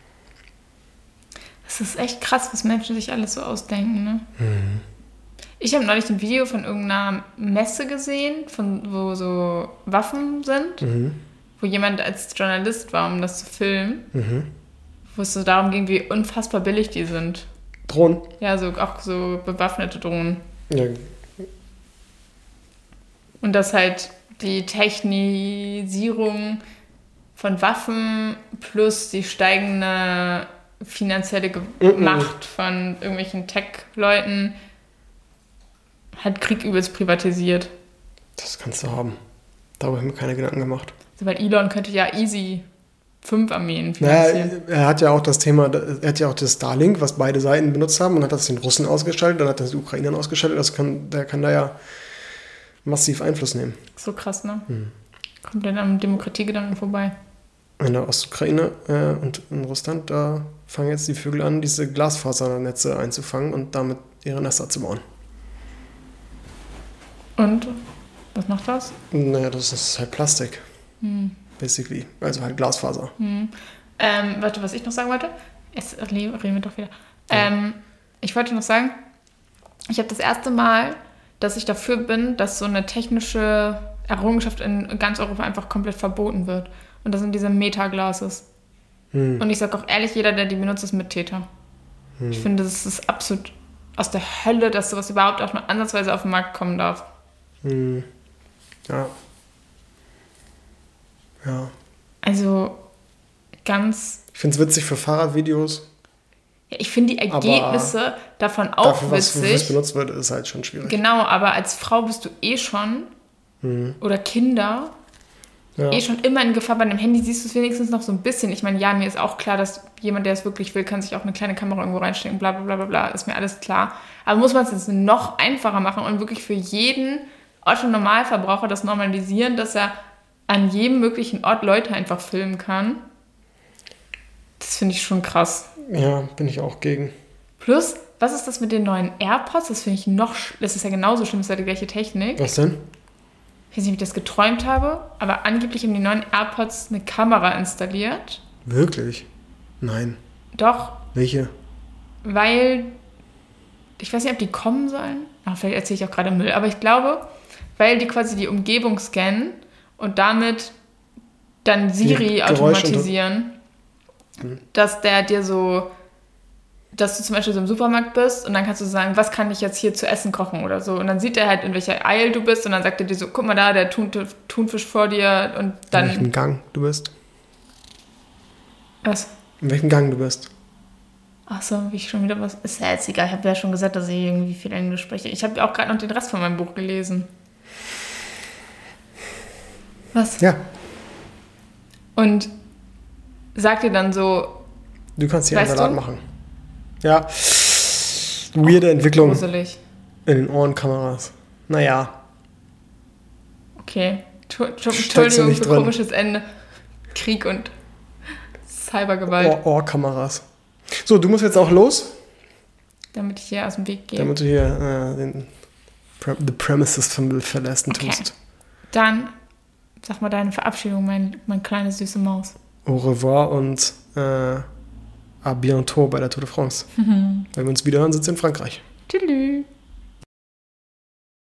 Das ist echt krass, was Menschen sich alles so ausdenken, ne? Mhm. Ich habe neulich ein Video von irgendeiner Messe gesehen, wo so Waffen sind, wo jemand als Journalist war, um das zu filmen, wo es so darum ging, wie unfassbar billig die sind. Drohnen? Ja, auch so bewaffnete Drohnen. Ja. Und dass halt die Technisierung von Waffen plus die steigende finanzielle Macht von irgendwelchen Tech-Leuten hat Krieg übelst privatisiert. Das kannst du haben. Darüber haben wir keine Gedanken gemacht. Also, weil Elon könnte ja easy 5 Armeen finanzieren. Er hat ja auch das Starlink, was beide Seiten benutzt haben, und hat das den Russen ausgeschaltet, dann hat das die Ukrainern ausgeschaltet. Der kann da ja massiv Einfluss nehmen. So krass, ne? Kommt denn am Demokratiegedanken vorbei? In der Ostukraine und in Russland, da fangen jetzt die Vögel an, diese Glasfasernetze einzufangen und damit ihre Nester zu bauen. Und? Was macht das? Naja, das ist halt Plastik. Basically. Also halt Glasfaser. Warte, was ich noch sagen wollte? Jetzt reden wir doch wieder. Ich wollte noch sagen, ich habe das erste Mal, dass ich dafür bin, dass so eine technische Errungenschaft in ganz Europa einfach komplett verboten wird. Und das sind diese Metaglases. Und ich sage auch ehrlich, jeder, der die benutzt, ist Mittäter. Ich finde, das ist absolut aus der Hölle, dass sowas überhaupt auch nur ansatzweise auf den Markt kommen darf. Ja. Ja. Also ganz... Ich finde es witzig für Fahrradvideos. Ja, ich finde die Ergebnisse davon auch dafür, wofür es witzig. benutzt wird, ist halt schon schwierig. Genau, aber als Frau bist du eh schon, oder Kinder, Ja. eh schon immer in Gefahr. Bei einem Handy siehst du es wenigstens noch so ein bisschen. Ich meine, ja, mir ist auch klar, dass jemand, der es wirklich will, kann sich auch eine kleine Kamera irgendwo reinstecken, bla bla bla bla bla, ist mir alles klar. Aber muss man es jetzt noch einfacher machen und wirklich für jeden Otto-Normalverbraucher das normalisieren, dass er an jedem möglichen Ort Leute einfach filmen kann? Das finde ich schon krass. Ja, bin ich auch gegen. Plus, was ist das mit den neuen AirPods? Das finde ich das ist ja genauso schlimm, das ist ja die gleiche Technik. Was denn? Ich weiß nicht, ob ich das geträumt habe, aber angeblich haben die neuen AirPods eine Kamera installiert. Wirklich? Nein. Doch, Welche? weil, ich weiß nicht, ob die kommen sollen. Vielleicht erzähle ich auch gerade Müll, aber ich glaube, weil die quasi die Umgebung scannen und damit dann Siri Die automatisieren, dass der dir so, dass du zum Beispiel so im Supermarkt bist und dann kannst du sagen, was kann ich jetzt hier zu essen kochen oder so. Und dann sieht er halt, in welcher Eil du bist und dann sagt er dir so, guck mal da, der Thunfisch vor dir und In dann... welchem Gang du bist? Was? In welchem Gang du bist? Ach so, wie ich schon wieder was... Ist ja jetzt egal, ich habe ja schon gesagt, dass ich irgendwie viel Englisch spreche. Ich habe auch gerade noch den Rest von meinem Buch gelesen. Was? Ja, Und sagt dir dann so, du kannst hier einen Weißt Salat du? machen. Ja. Weirde Entwicklung gruselig. in den Ohrenkameras. Naja, Okay. Steckst du Entschuldigung nicht für drin. komisches Ende. Krieg und Cybergewalt, Ohrkameras. So, du musst jetzt auch los, damit ich hier aus dem Weg gehe. damit du hier the premises verlassen Okay. tust. Dann sag mal deine Verabschiedung, mein kleine süße Maus. Au revoir und à bientôt bei der Tour de France. Wenn wir uns wieder hören, sind wir in Frankreich. Tschüss.